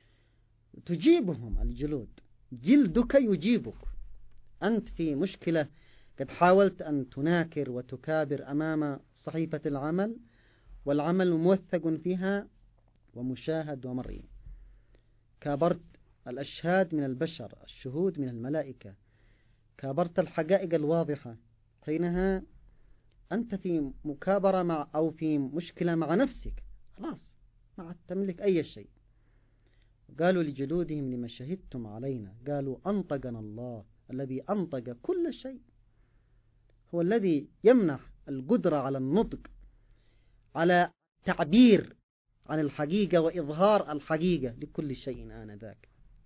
تجيبهم الجلود، جلدك يجيبك. أنت في مشكلة قد حاولت أن تناكر وتكابر أمام صحيفة العمل، والعمل موثق فيها ومشاهد ومرئي. كابرت الأشهاد من البشر، الشهود من الملائكة، كابرت الحقائق الواضحة، حينها أنت في مكابرة مع أو في مشكلة مع نفسك، خلاص ما عاد تملك أي شيء. قالوا لجلودهم لما شهدتم علينا. قالوا أنطقنا الله الذي أنطق كل شيء، هو الذي يمنح القدرة على النطق، على تعبير عن الحقيقة وإظهار الحقيقة لكل شيء آنذاك.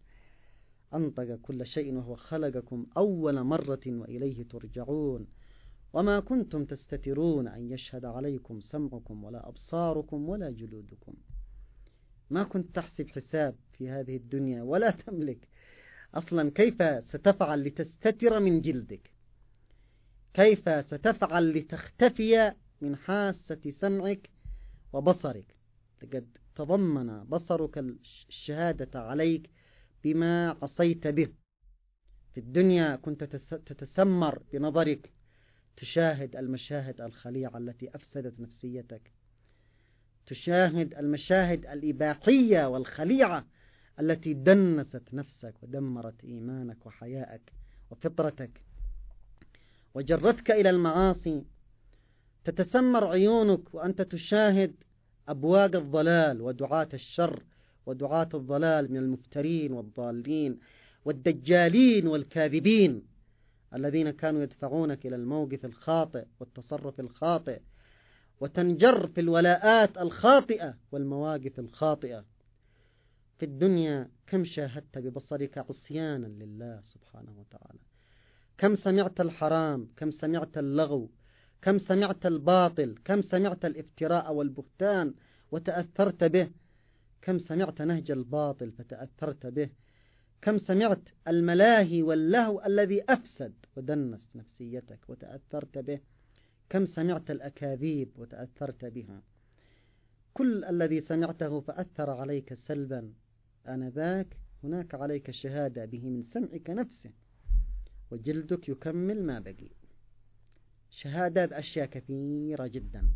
أنطق كل شيء وهو خلقكم أول مرة وإليه ترجعون وما كنتم تستترون أن يشهد عليكم سمعكم ولا أبصاركم ولا جلودكم. ما كنت تحسب حساب في هذه الدنيا ولا تملك أصلا كيف ستفعل لتستتر من جلدك، كيف ستفعل لتختفي من حاسة سمعك وبصرك. لقد تضمن بصرك الشهادة عليك بما عصيت به. في الدنيا كنت تتسمر بنظرك، تشاهد المشاهد الخليعة التي أفسدت نفسيتك، تشاهد المشاهد الإباحية والخليعة التي دنست نفسك ودمرت إيمانك وحياءك وفطرتك وجرتك إلى المعاصي. تتسمر عيونك وأنت تشاهد أبواق الضلال ودعاة الشر ودعاة الضلال من المفترين والضالين والدجالين والكاذبين الذين كانوا يدفعونك إلى الموقف الخاطئ والتصرف الخاطئ، وتنجر في الولاءات الخاطئة والمواقف الخاطئة. في الدنيا كم شاهدت ببصرك عصيانا لله سبحانه وتعالى، كم سمعت الحرام، كم سمعت اللغو، كم سمعت الباطل، كم سمعت الافتراء والبهتان وتأثرت به، كم سمعت نهج الباطل فتأثرت به، كم سمعت الملاهي واللهو الذي أفسد ودنس نفسيتك وتأثرت به، كم سمعت الأكاذيب وتأثرت بها. كل الذي سمعته فأثر عليك سلبا، آنذاك هناك عليك شهادة به من سمعك نفسه، وجلدك يكمل ما بقي. شهادة بأشياء كثيرة جدا.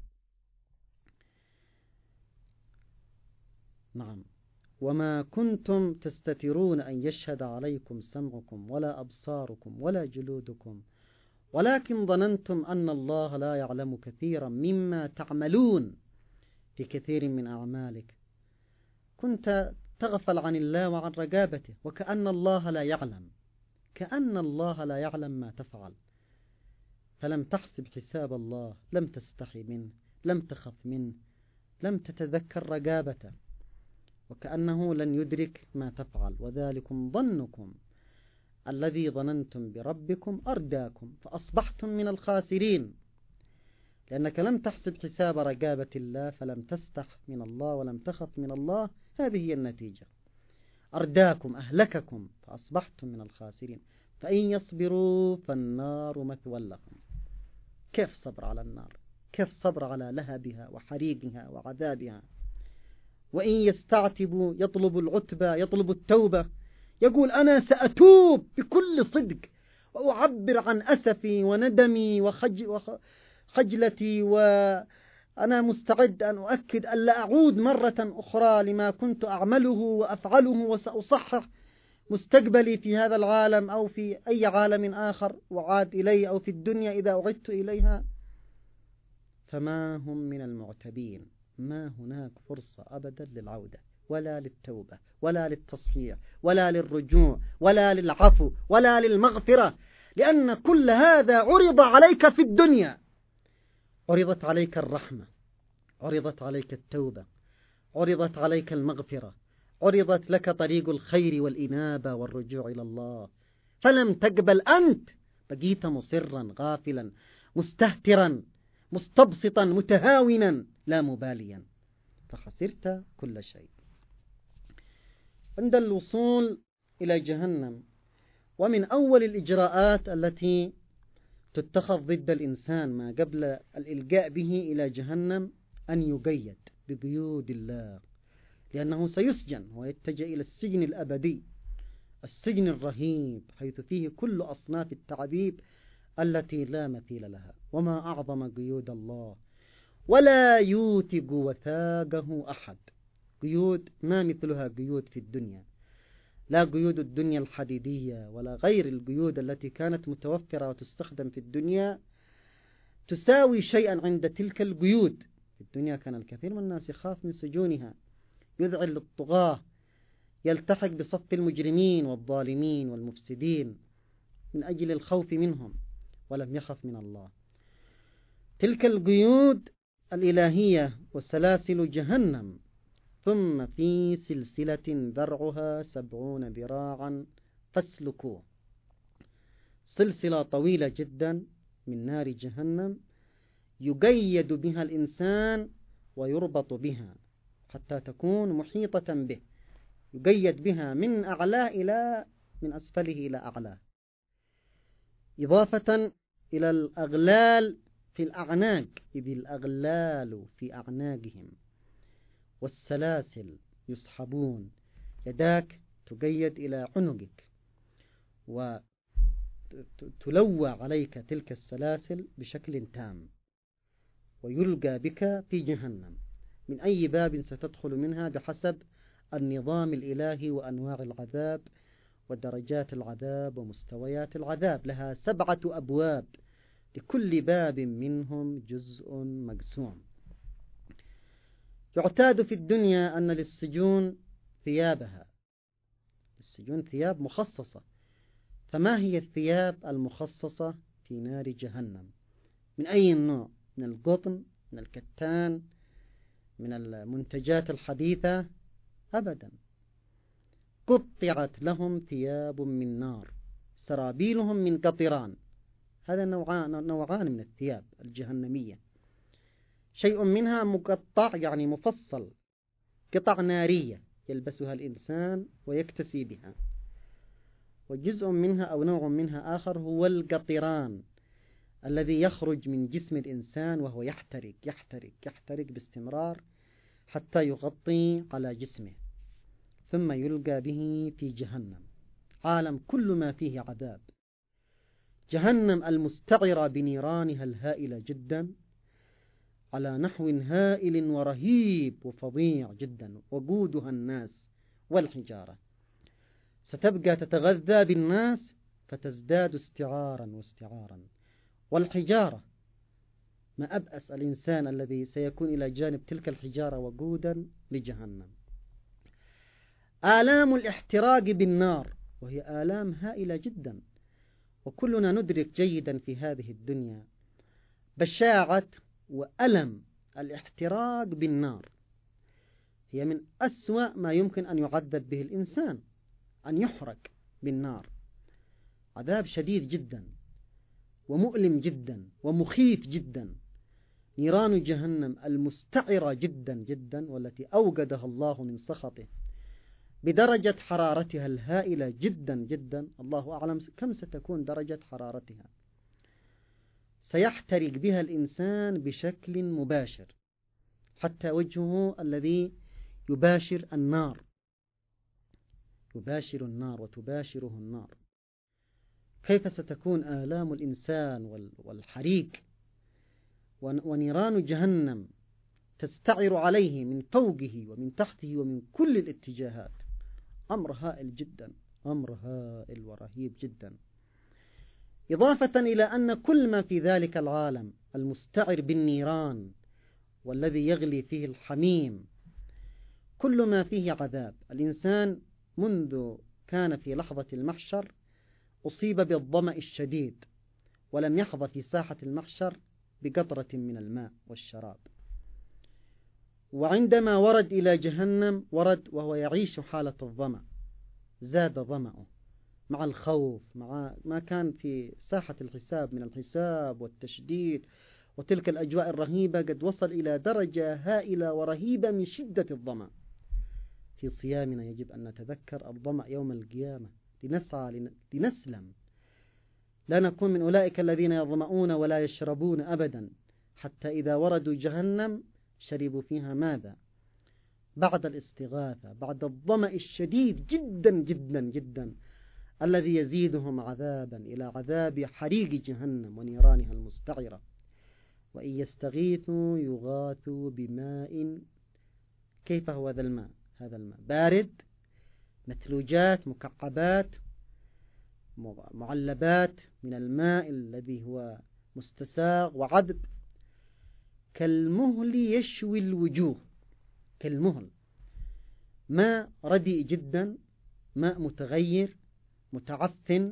نعم. وما كنتم تستترون أن يشهد عليكم سمعكم ولا أبصاركم ولا جلودكم ولكن ظننتم أن الله لا يعلم كثيرا مما تعملون. في كثير من أعمالك كنت تغفل عن الله وعن رقابته، وكأن الله لا يعلم، كأن الله لا يعلم ما تفعل. فلم تحسب حساب الله، لم تستحي منه، لم تخف منه، لم تتذكر رقابته، وكأنه لن يدرك ما تفعل. وذلكم ظنكم الذي ظننتم بربكم أرداكم فأصبحتم من الخاسرين، لأنك لم تحسب حساب رقابة الله، فلم تستح من الله ولم تخف من الله. هذه هي النتيجة، أرداكم أهلككم فأصبحتم من الخاسرين. فإن يصبروا فالنار مثوى لهم. كيف صبر على النار؟ كيف صبر على لهبها وحريقها وعذابها؟ وإن يستعتبوا يطلب العتبة، يطلب التوبة، يقول أنا سأتوب بكل صدق وأعبر عن أسفي وندمي وخج وخجلتي، وأنا مستعد أن أؤكد أن لا أعود مرة أخرى لما كنت أعمله وأفعله، وسأصحح مستقبلي في هذا العالم أو في أي عالم آخر وعاد إليه، أو في الدنيا إذا أعدت إليها. فما هم من المعتبين، ما هناك فرصة أبدا للعودة ولا للتوبة ولا للتصحيح ولا للرجوع ولا للعفو ولا للمغفرة، لأن كل هذا عرض عليك في الدنيا. عرضت عليك الرحمة، عرضت عليك التوبة، عرضت عليك المغفرة، عرضت لك طريق الخير والإنابة والرجوع إلى الله، فلم تقبل. أنت بقيت مصرا غافلا مستهترا مستبسطا متهاونا لا مباليا، فخسرت كل شيء. عند الوصول إلى جهنم، ومن أول الإجراءات التي تتخذ ضد الإنسان ما قبل الإلقاء به إلى جهنم أن يقيد بقيود الله، لأنه سيسجن ويتجه إلى السجن الأبدي، السجن الرهيب حيث فيه كل أصناف التعذيب التي لا مثيل لها. وما أعظم قيود الله، ولا يوثق وثاقه أحد. قيود ما مثلها قيود في الدنيا، لا قيود الدنيا الحديدية ولا غير القيود التي كانت متوفرة وتستخدم في الدنيا تساوي شيئا عند تلك القيود. في الدنيا كان الكثير من الناس يخاف من سجونها، يذعن للطغاة، يلتحق بصف المجرمين والظالمين والمفسدين من أجل الخوف منهم، ولم يخف من الله. تلك القيود الإلهية وسلاسل جهنم. ثم في سلسلة ذرعها سبعون ذراعا فاسلكوه. سلسلة طويلة جدا من نار جهنم يقيد بها الإنسان ويربط بها حتى تكون محيطة به، يقيد بها من أعلاه إلى من أسفله إلى أعلاه، إضافة إلى الأغلال في الأعناق، إذ الأغلال في أعناقهم والسلاسل يسحبون. يداك تقيد إلى عنقك وتلوى عليك تلك السلاسل بشكل تام، ويلقى بك في جهنم من أي باب ستدخل منها بحسب النظام الإلهي وأنواع العذاب ودرجات العذاب ومستويات العذاب. لها سبعة أبواب، لكل باب منهم جزء مقسوم. يعتاد في الدنيا أن للسجون ثيابها، السجون ثياب مخصصة. فما هي الثياب المخصصة في نار جهنم؟ من أي نوع؟ من القطن، من الكتان، من المنتجات الحديثة؟ أبدا، قطعت لهم ثياب من نار، سرابيلهم من قطران. هذا نوعان, نوعان من الثياب الجهنمية. شيء منها مقطع يعني مفصل، قطع نارية يلبسها الإنسان ويكتسي بها، وجزء منها أو نوع منها آخر هو القطران الذي يخرج من جسم الإنسان وهو يحترق يحترق يحترق باستمرار حتى يغطي على جسمه، ثم يلقى به في جهنم، عالم كل ما فيه عذاب. جهنم المستعرة بنيرانها الهائلة جدا على نحو هائل ورهيب وفظيع جدا، وقودها الناس والحجارة. ستبقى تتغذى بالناس فتزداد استعارا واستعارا. والحجارة، ما أبأس الإنسان الذي سيكون إلى جانب تلك الحجارة وقودا لجهنم. آلام الاحتراق بالنار، وهي آلام هائلة جدا، وكلنا ندرك جيدا في هذه الدنيا بشاعة وألم الاحتراق بالنار. هي من أسوأ ما يمكن أن يعذب به الإنسان، أن يحرق بالنار. عذاب شديد جدا ومؤلم جدا ومخيف جدا. نيران جهنم المستعرة جدا جدا، والتي أوقدها الله من سخطه بدرجة حرارتها الهائلة جدا جدا، الله أعلم كم ستكون درجة حرارتها. سيحترق بها الإنسان بشكل مباشر، حتى وجهه الذي يباشر النار، يباشر النار وتباشره النار. كيف ستكون آلام الإنسان والحريق ونيران جهنم تستعر عليه من فوقه ومن تحته ومن كل الاتجاهات. أمر هائل جدا، أمر هائل ورهيب جدا. إضافة إلى أن كل ما في ذلك العالم المستعر بالنيران والذي يغلي فيه الحميم، كل ما فيه عذاب. الإنسان منذ كان في لحظة المحشر أصيب بالظمأ الشديد، ولم يحظى في ساحة المحشر بقطرة من الماء والشراب. وعندما ورد إلى جهنم ورد وهو يعيش حالة الظمأ، زاد ظمأه مع الخوف، مع ما كان في ساحة الحساب من الحساب والتشديد وتلك الأجواء الرهيبة، قد وصل إلى درجة هائلة ورهيبة من شدة الظمأ. في صيامنا يجب أن نتذكر الظمأ يوم القيامة لنسعى لنسلم، لا نكون من أولئك الذين يظمؤون ولا يشربون أبدا، حتى إذا وردوا جهنم شربوا فيها ماذا؟ بعد الاستغاثة، بعد الظمأ الشديد جدا جدا جدا الذي يزيدهم عذابا إلى عذاب حريق جهنم ونيرانها المستعرة. وإن يستغيثوا يغاثوا بماء. كيف هو ذا الماء؟ هذا الماء بارد، مثلوجات، مكعبات، معلبات من الماء الذي هو مستساغ وعذب، كالمهل يشوي الوجوه، كالمهل. ماء رديء جدا، ماء متغير متعفن،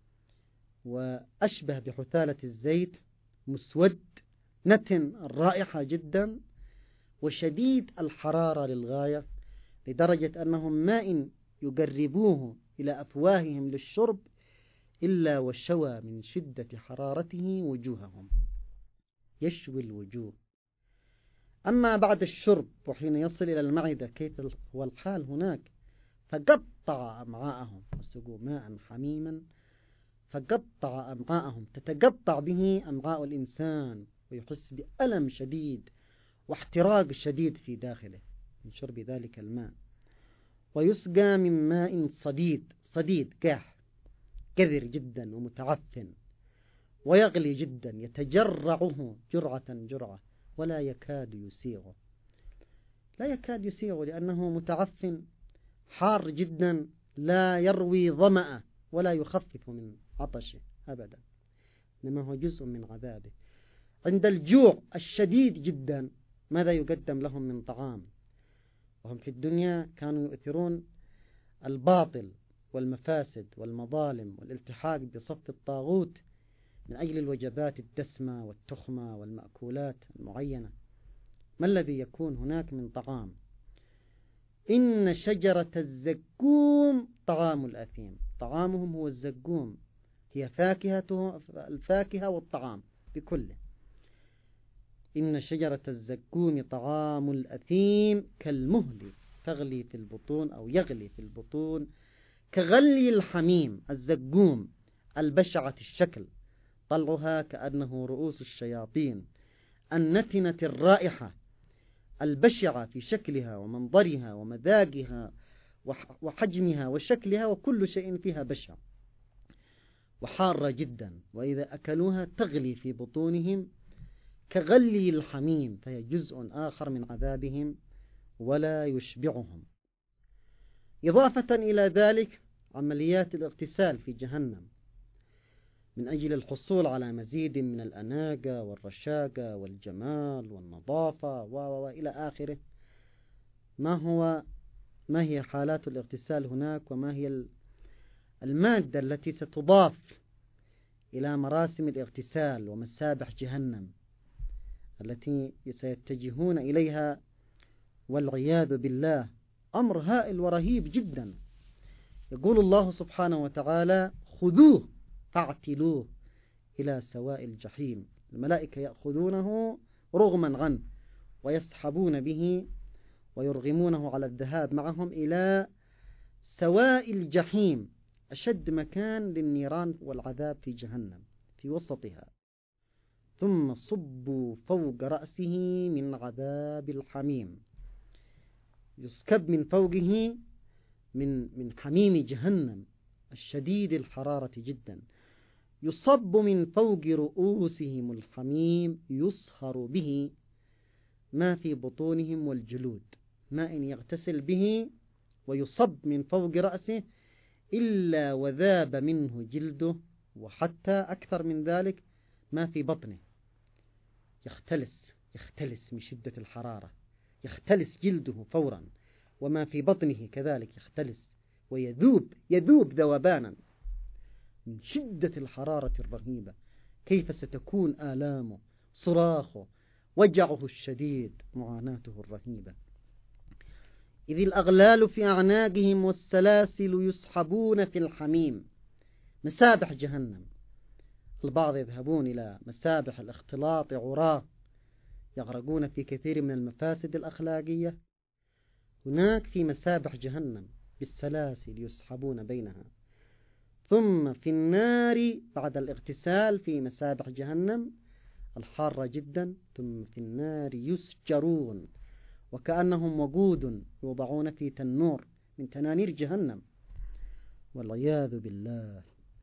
وأشبه بحثالة الزيت، مسود، نتن الرائحة جدا، وشديد الحرارة للغاية، لدرجة أنهم ما إن يقربوه إلى أفواههم للشرب إلا وشوى من شدة حرارته وجوههم، يشوي الوجوه. أما بعد الشرب وحين يصل إلى المعدة كيف هو الحال هناك؟ فقطع أمعاءهم، وسقوا ماء حميما فقطع أمعاءهم، تتقطع به أمعاء الإنسان ويحس بألم شديد واحتراق شديد في داخله من شرب ذلك الماء. ويسقى من ماء صديد، صديد قاح كثير جدا ومتعفن ويغلي جدا، يتجرعه جرعة جرعة ولا يكاد يسيغه، لا يكاد يسيغه لأنه متعفن حار جدا، لا يروي ظمأ ولا يخفف من عطشه أبدا، إنما هو جزء من عذابه. عند الجوع الشديد جدا ماذا يقدم لهم من طعام؟ وهم في الدنيا كانوا يؤثرون الباطل والمفاسد والمظالم والالتحاق بصف الطاغوت من أجل الوجبات الدسمة والتخمة والمأكولات المعينة. ما الذي يكون هناك من طعام؟ إن شجرة الزقوم طعام الأثيم. طعامهم هو الزقوم، هي فاكهته، الفاكهة والطعام بكله. إن شجرة الزقوم طعام الأثيم كالمهل تغلي في البطون أو يغلي في البطون كغلي الحميم. الزقوم البشعة الشكل، طلعها كأنه رؤوس الشياطين، النتنة الرائحة، البشعة في شكلها ومنظرها ومذاقها وحجمها وشكلها، وكل شيء فيها بشع، وحارة جدا، وإذا أكلوها تغلي في بطونهم كغلي الحميم، فهي جزء آخر من عذابهم ولا يشبعهم. إضافة إلى ذلك عمليات الاغتسال في جهنم من أجل الحصول على مزيد من الأناقة والرشاقة والجمال والنظافة وإلى آخره. ما هو ما هي حالات الاغتسال هناك، وما هي المادة التي ستضاف إلى مراسم الاغتسال ومسابح جهنم التي سيتجهون إليها والعياذ بالله. أمر هائل ورهيب جدا. يقول الله سبحانه وتعالى: خذوه فاعتلوه إلى سواء الجحيم. الملائكة يأخذونه رغما عنه ويسحبون به ويرغمونه على الذهاب معهم إلى سواء الجحيم، أشد مكان للنيران والعذاب في جهنم في وسطها. ثم صبوا فوق رأسه من عذاب الحميم، يسكب من فوقه من من حميم جهنم الشديد الحرارة جدا. يصب من فوق رؤوسهم الحميم يصهر به ما في بطونهم والجلود، ماء يغتسل به ويصب من فوق رأسه إلا وذاب منه جلده، وحتى أكثر من ذلك ما في بطنه يختلس يختلس من شدة الحرارة، يختلس جلده فورا، وما في بطنه كذلك يختلس ويذوب يذوب ذوبانا من شدة الحرارة الرهيبة. كيف ستكون آلامه، صراخه، وجعه الشديد، معاناته الرهيبة. إذ الأغلال في أعناقهم والسلاسل يسحبون في الحميم. مسابح جهنم، البعض يذهبون إلى مسابح الاختلاط عراه، يغرقون في كثير من المفاسد الأخلاقية. هناك في مسابح جهنم بالسلاسل يسحبون بينها. ثم في النار بعد الاغتسال في مسابح جهنم الحارة جدا، ثم في النار يسجرون وكأنهم وقود يوضعون في تنور من تنانير جهنم والعياذ بالله.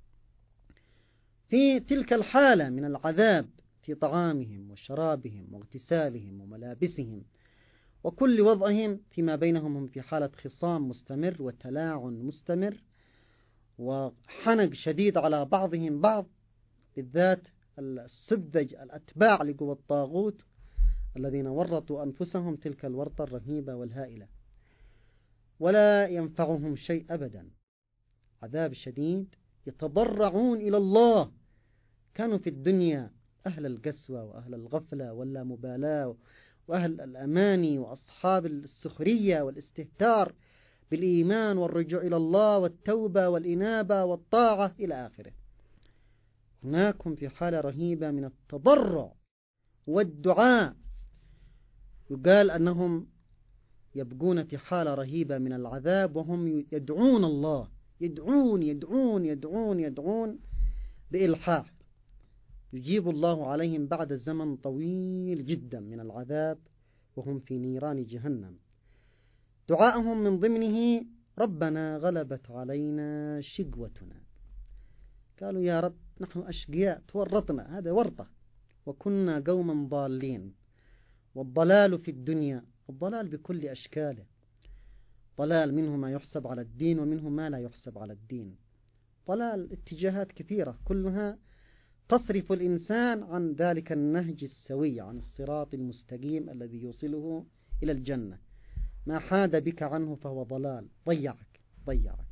في تلك الحالة من العذاب في طعامهم وشرابهم واغتسالهم وملابسهم وكل وضعهم فيما بينهم، هم في حالة خصام مستمر وتلاعن مستمر وحنق شديد على بعضهم بعض، بالذات السذج الأتباع لقوى الطاغوت الذين ورطوا أنفسهم تلك الورطة الرهيبة والهائلة، ولا ينفعهم شيء أبدا. عذاب شديد، يتضرعون إلى الله. كانوا في الدنيا أهل القسوة وأهل الغفلة واللامبالاة وأهل الأماني وأصحاب السخرية والاستهتار بالإيمان والرجوع إلى الله والتوبة والإنابة والطاعة إلى آخره. هناك هم في حالة رهيبة من التضرع والدعاء. يقال أنهم يبقون في حالة رهيبة من العذاب وهم يدعون الله، يدعون يدعون يدعون يدعون بإلحاح، يجيب الله عليهم بعد زمن طويل جدا من العذاب وهم في نيران جهنم. دعاءهم من ضمنه: ربنا غلبت علينا شقوتنا. قالوا يا رب نحن أشقياء تورطنا، هذا ورطة، وكنا قوما ضالين. والضلال في الدنيا، الضلال بكل أشكاله، ضلال منه ما يحسب على الدين ومنه ما لا يحسب على الدين. ضلال اتجاهات كثيرة كلها تصرف الإنسان عن ذلك النهج السوي، عن الصراط المستقيم الذي يوصله إلى الجنة. ما حاد بك عنه فهو ضلال، ضيعك ضيعك.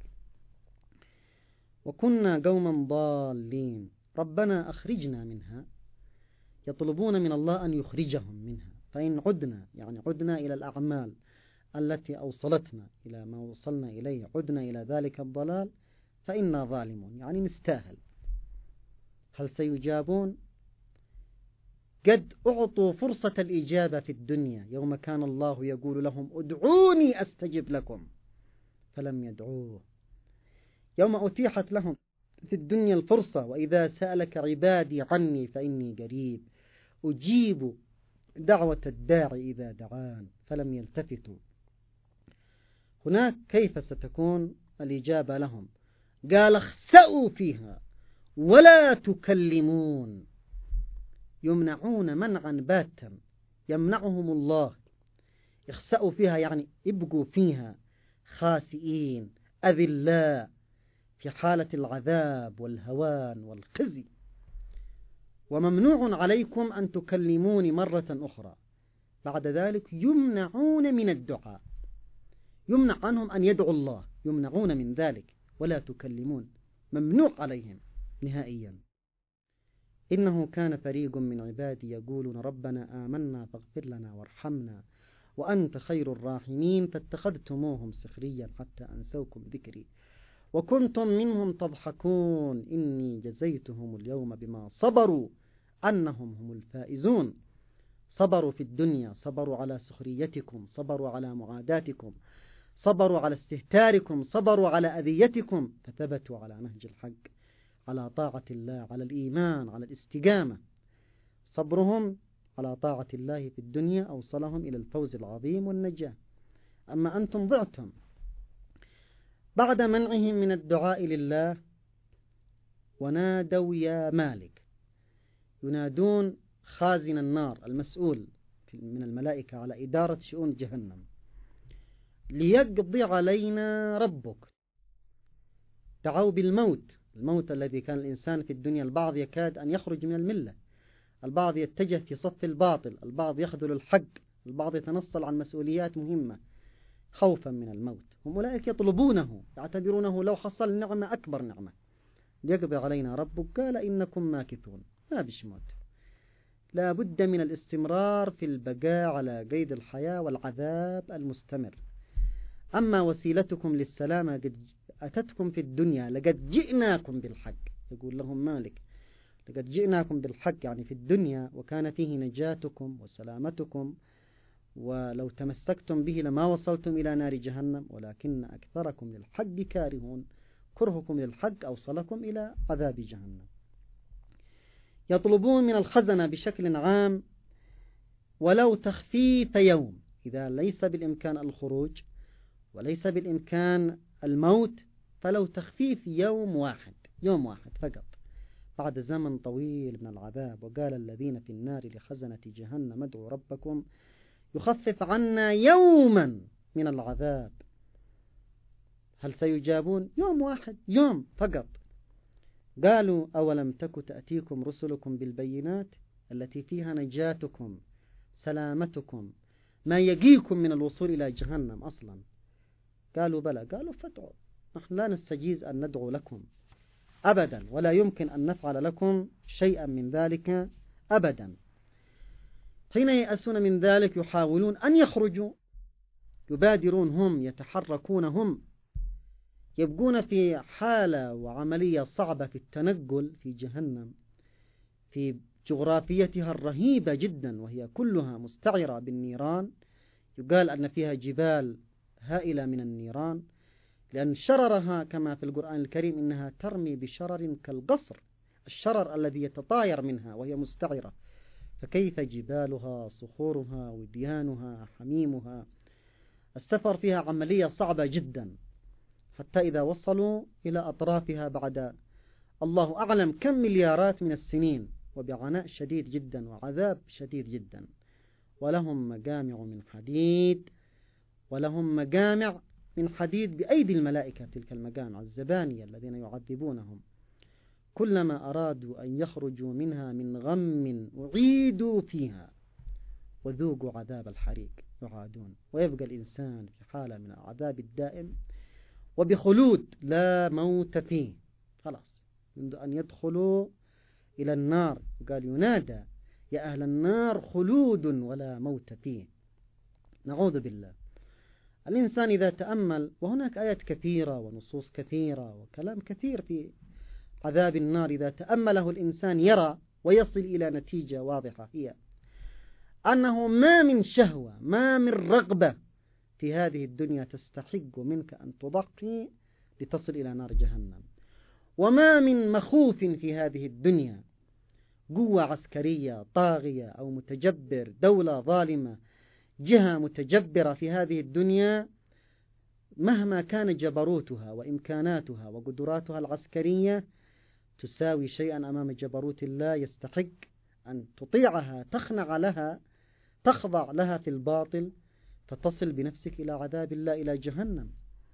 وكنا قوما ضالين ربنا أخرجنا منها، يطلبون من الله أن يخرجهم منها. فإن عدنا يعني عدنا إلى الأعمال التي أوصلتنا إلى ما وصلنا إليه، عدنا إلى ذلك الضلال، فإنا ظالمون يعني نستاهل. هل سيجابون؟ قد أعطوا فرصة الإجابة في الدنيا يوم كان الله يقول لهم ادعوني أستجب لكم، فلم يدعوه. يوم أتيحت لهم في الدنيا الفرصة: وإذا سألك عبادي عني فإني قريب أجيب دعوة الداعي إذا دعان، فلم يلتفتوا. هناك كيف ستكون الإجابة لهم؟ قال اخسأوا فيها ولا تكلمون. يمنعون منعا باتا، يمنعهم الله. اخسأوا فيها يعني ابقوا فيها خاسئين أذلاء في حالة العذاب والهوان والخزي. وممنوع عليكم أن تكلموني مرة أخرى. بعد ذلك يمنعون من الدعاء، يمنع عنهم أن يدعوا الله، يمنعون من ذلك، ولا تكلمون، ممنوع عليهم نهائيا. إنه كان فريق من عبادي يقولون ربنا آمنا فاغفر لنا وارحمنا وأنت خير الراحمين فاتخذتموهم سخريا حتى أنسوكم ذكري وكنتم منهم تضحكون إني جزيتهم اليوم بما صبروا أنهم هم الفائزون. صبروا في الدنيا، صبروا على سخريتكم، صبروا على معاداتكم، صبروا على استهتاركم، صبروا على أذيتكم، فثبتوا على نهج الحق، على طاعة الله، على الإيمان، على الاستقامة. صبرهم على طاعة الله في الدنيا أوصلهم إلى الفوز العظيم والنجاة. أما أنتم ضعتم بعد منعهم من الدعاء لله، ونادوا يا مالك، ينادون خازن النار المسؤول من الملائكة على إدارة شؤون جهنم، ليقضي علينا ربك. دعوا بالموت، الموت الذي كان الإنسان في الدنيا البعض يكاد أن يخرج من الملة، البعض يتجه في صف الباطل، البعض يخذل الحق، البعض يتنصل عن مسؤوليات مهمة خوفا من الموت. هم أولئك يطلبونه، يعتبرونه لو حصل نعمة أكبر نعمة. ليقضي علينا ربك قال إنكم ماكثون، ما بش موت، لا بد من الاستمرار في البقاء على قيد الحياة والعذاب المستمر. أما وسيلتكم للسلامة قد أتتكم في الدنيا، لقد جئناكم بالحق، يقول لهم مالك لقد جئناكم بالحق يعني في الدنيا، وكان فيه نجاتكم وسلامتكم، ولو تمسكتم به لما وصلتم إلى نار جهنم، ولكن أكثركم للحق كارهون، كرهكم للحق أوصلكم إلى عذاب جهنم. يطلبون من الخزنة بشكل عام ولو تخفيف يوم، إذا ليس بالإمكان الخروج وليس بالإمكان الموت، فلو تخفيف يوم واحد، يوم واحد فقط بعد زمن طويل من العذاب. وقال الذين في النار لخزنة جهنم ادعوا ربكم يخفف عنا يوما من العذاب. هل سيجابون؟ يوم واحد، يوم فقط. قالوا أولم تك تأتيكم رسلكم بالبينات التي فيها نجاتكم سلامتكم ما يقيكم من الوصول إلى جهنم أصلا. قالوا بلى، قالوا فادعوا، نحن لا نستجيز أن ندعو لكم أبدا، ولا يمكن أن نفعل لكم شيئا من ذلك أبدا. حين يأسون من ذلك يحاولون أن يخرجوا، يبادرون هم، يتحركون هم، يبقون في حالة وعملية صعبة في التنقل في جهنم، في جغرافيتها الرهيبة جدا، وهي كلها مستعرة بالنيران. يقال أن فيها جبال هائلة من النيران، لأن شررها كما في القرآن الكريم إنها ترمي بشرر كالقصر، الشرر الذي يتطاير منها وهي مستعرة، فكيف جبالها، صخورها، وديانها، حميمها. السفر فيها عملية صعبة جدا، حتى إذا وصلوا إلى أطرافها بعد الله أعلم كم مليارات من السنين، وبعناء شديد جدا وعذاب شديد جدا. ولهم مجامع من حديد، ولهم مجامع من حديد بأيدي الملائكة، تلك المجامع الزبانية الذين يعذبونهم. كلما أرادوا أن يخرجوا منها من غم أعيدوا فيها وذوقوا عذاب الحريق، يعادون، ويبقى الإنسان في حالة من العذاب الدائم وبخلود لا موت فيه. خلاص منذ أن يدخلوا إلى النار قال ينادى يا أهل النار خلود ولا موت فيه. نعوذ بالله. الإنسان إذا تأمل، وهناك آيات كثيرة ونصوص كثيرة وكلام كثير في عذاب النار، إذا تأمله الإنسان يرى ويصل إلى نتيجة واضحة، هي أنه ما من شهوة، ما من رغبة في هذه الدنيا تستحق منك أن تضحي لتصل إلى نار جهنم، وما من مخوف في هذه الدنيا، قوة عسكرية طاغية أو متجبر، دولة ظالمة، جهة متجبرة في هذه الدنيا، مهما كان جبروتها وإمكاناتها وقدراتها العسكرية، تساوي شيئا أمام جبروت الله، يستحق أن تطيعها، تخنع لها، تخضع لها في الباطل، فتصل بنفسك إلى عذاب الله، إلى جهنم.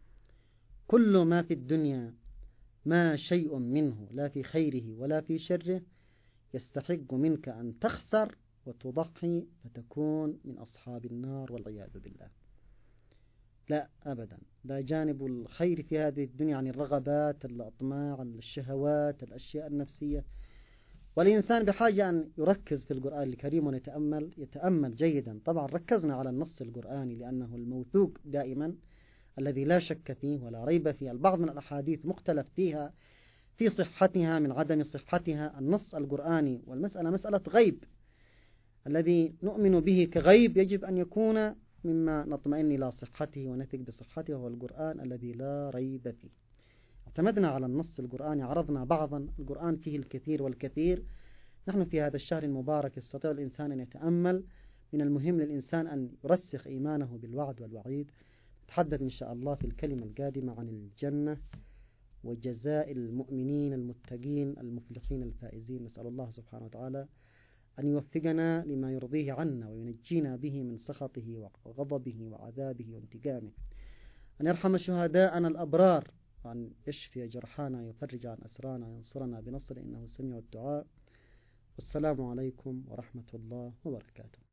كل ما في الدنيا ما شيء منه لا في خيره ولا في شره يستحق منك أن تخسر وتضحي فتكون من أصحاب النار والعياذ بالله. لا أبدا، لا جانب الخير في هذه الدنيا، يعني الرغبات، الأطماع، الشهوات، الأشياء النفسية. والإنسان بحاجة أن يركز في القرآن الكريم ويتأمل يتأمل جيدا. طبعا ركزنا على النص القرآني لأنه الموثوق دائما الذي لا شك فيه ولا ريب فيه. البعض من الأحاديث مختلف فيها في صحتها من عدم صحتها. النص القرآني والمسألة مسألة غيب، الذي نؤمن به كغيب يجب أن يكون مما نطمئن إلى صحته ونثق بصحته، وهو القرآن الذي لا ريب فيه. اعتمدنا على النص القرآني، عرضنا بعضا. القرآن فيه الكثير والكثير. نحن في هذا الشهر المبارك يستطيع الإنسان أن يتأمل. من المهم للإنسان أن يرسخ إيمانه بالوعد والوعيد. نتحدث إن شاء الله في الكلمة القادمة عن الجنة وجزاء المؤمنين المتقين المفلحين الفائزين. نسأل الله سبحانه وتعالى أن يوفقنا لما يرضيه عنا وينجينا به من سخطه وغضبه وعذابه وانتقامه، أن يرحم شهداءنا الأبرار، وأن يشفي جرحانا، يفرج عن أسرانا، وينصرنا بنصره إنه سميع الدعاء. والسلام عليكم ورحمة الله وبركاته.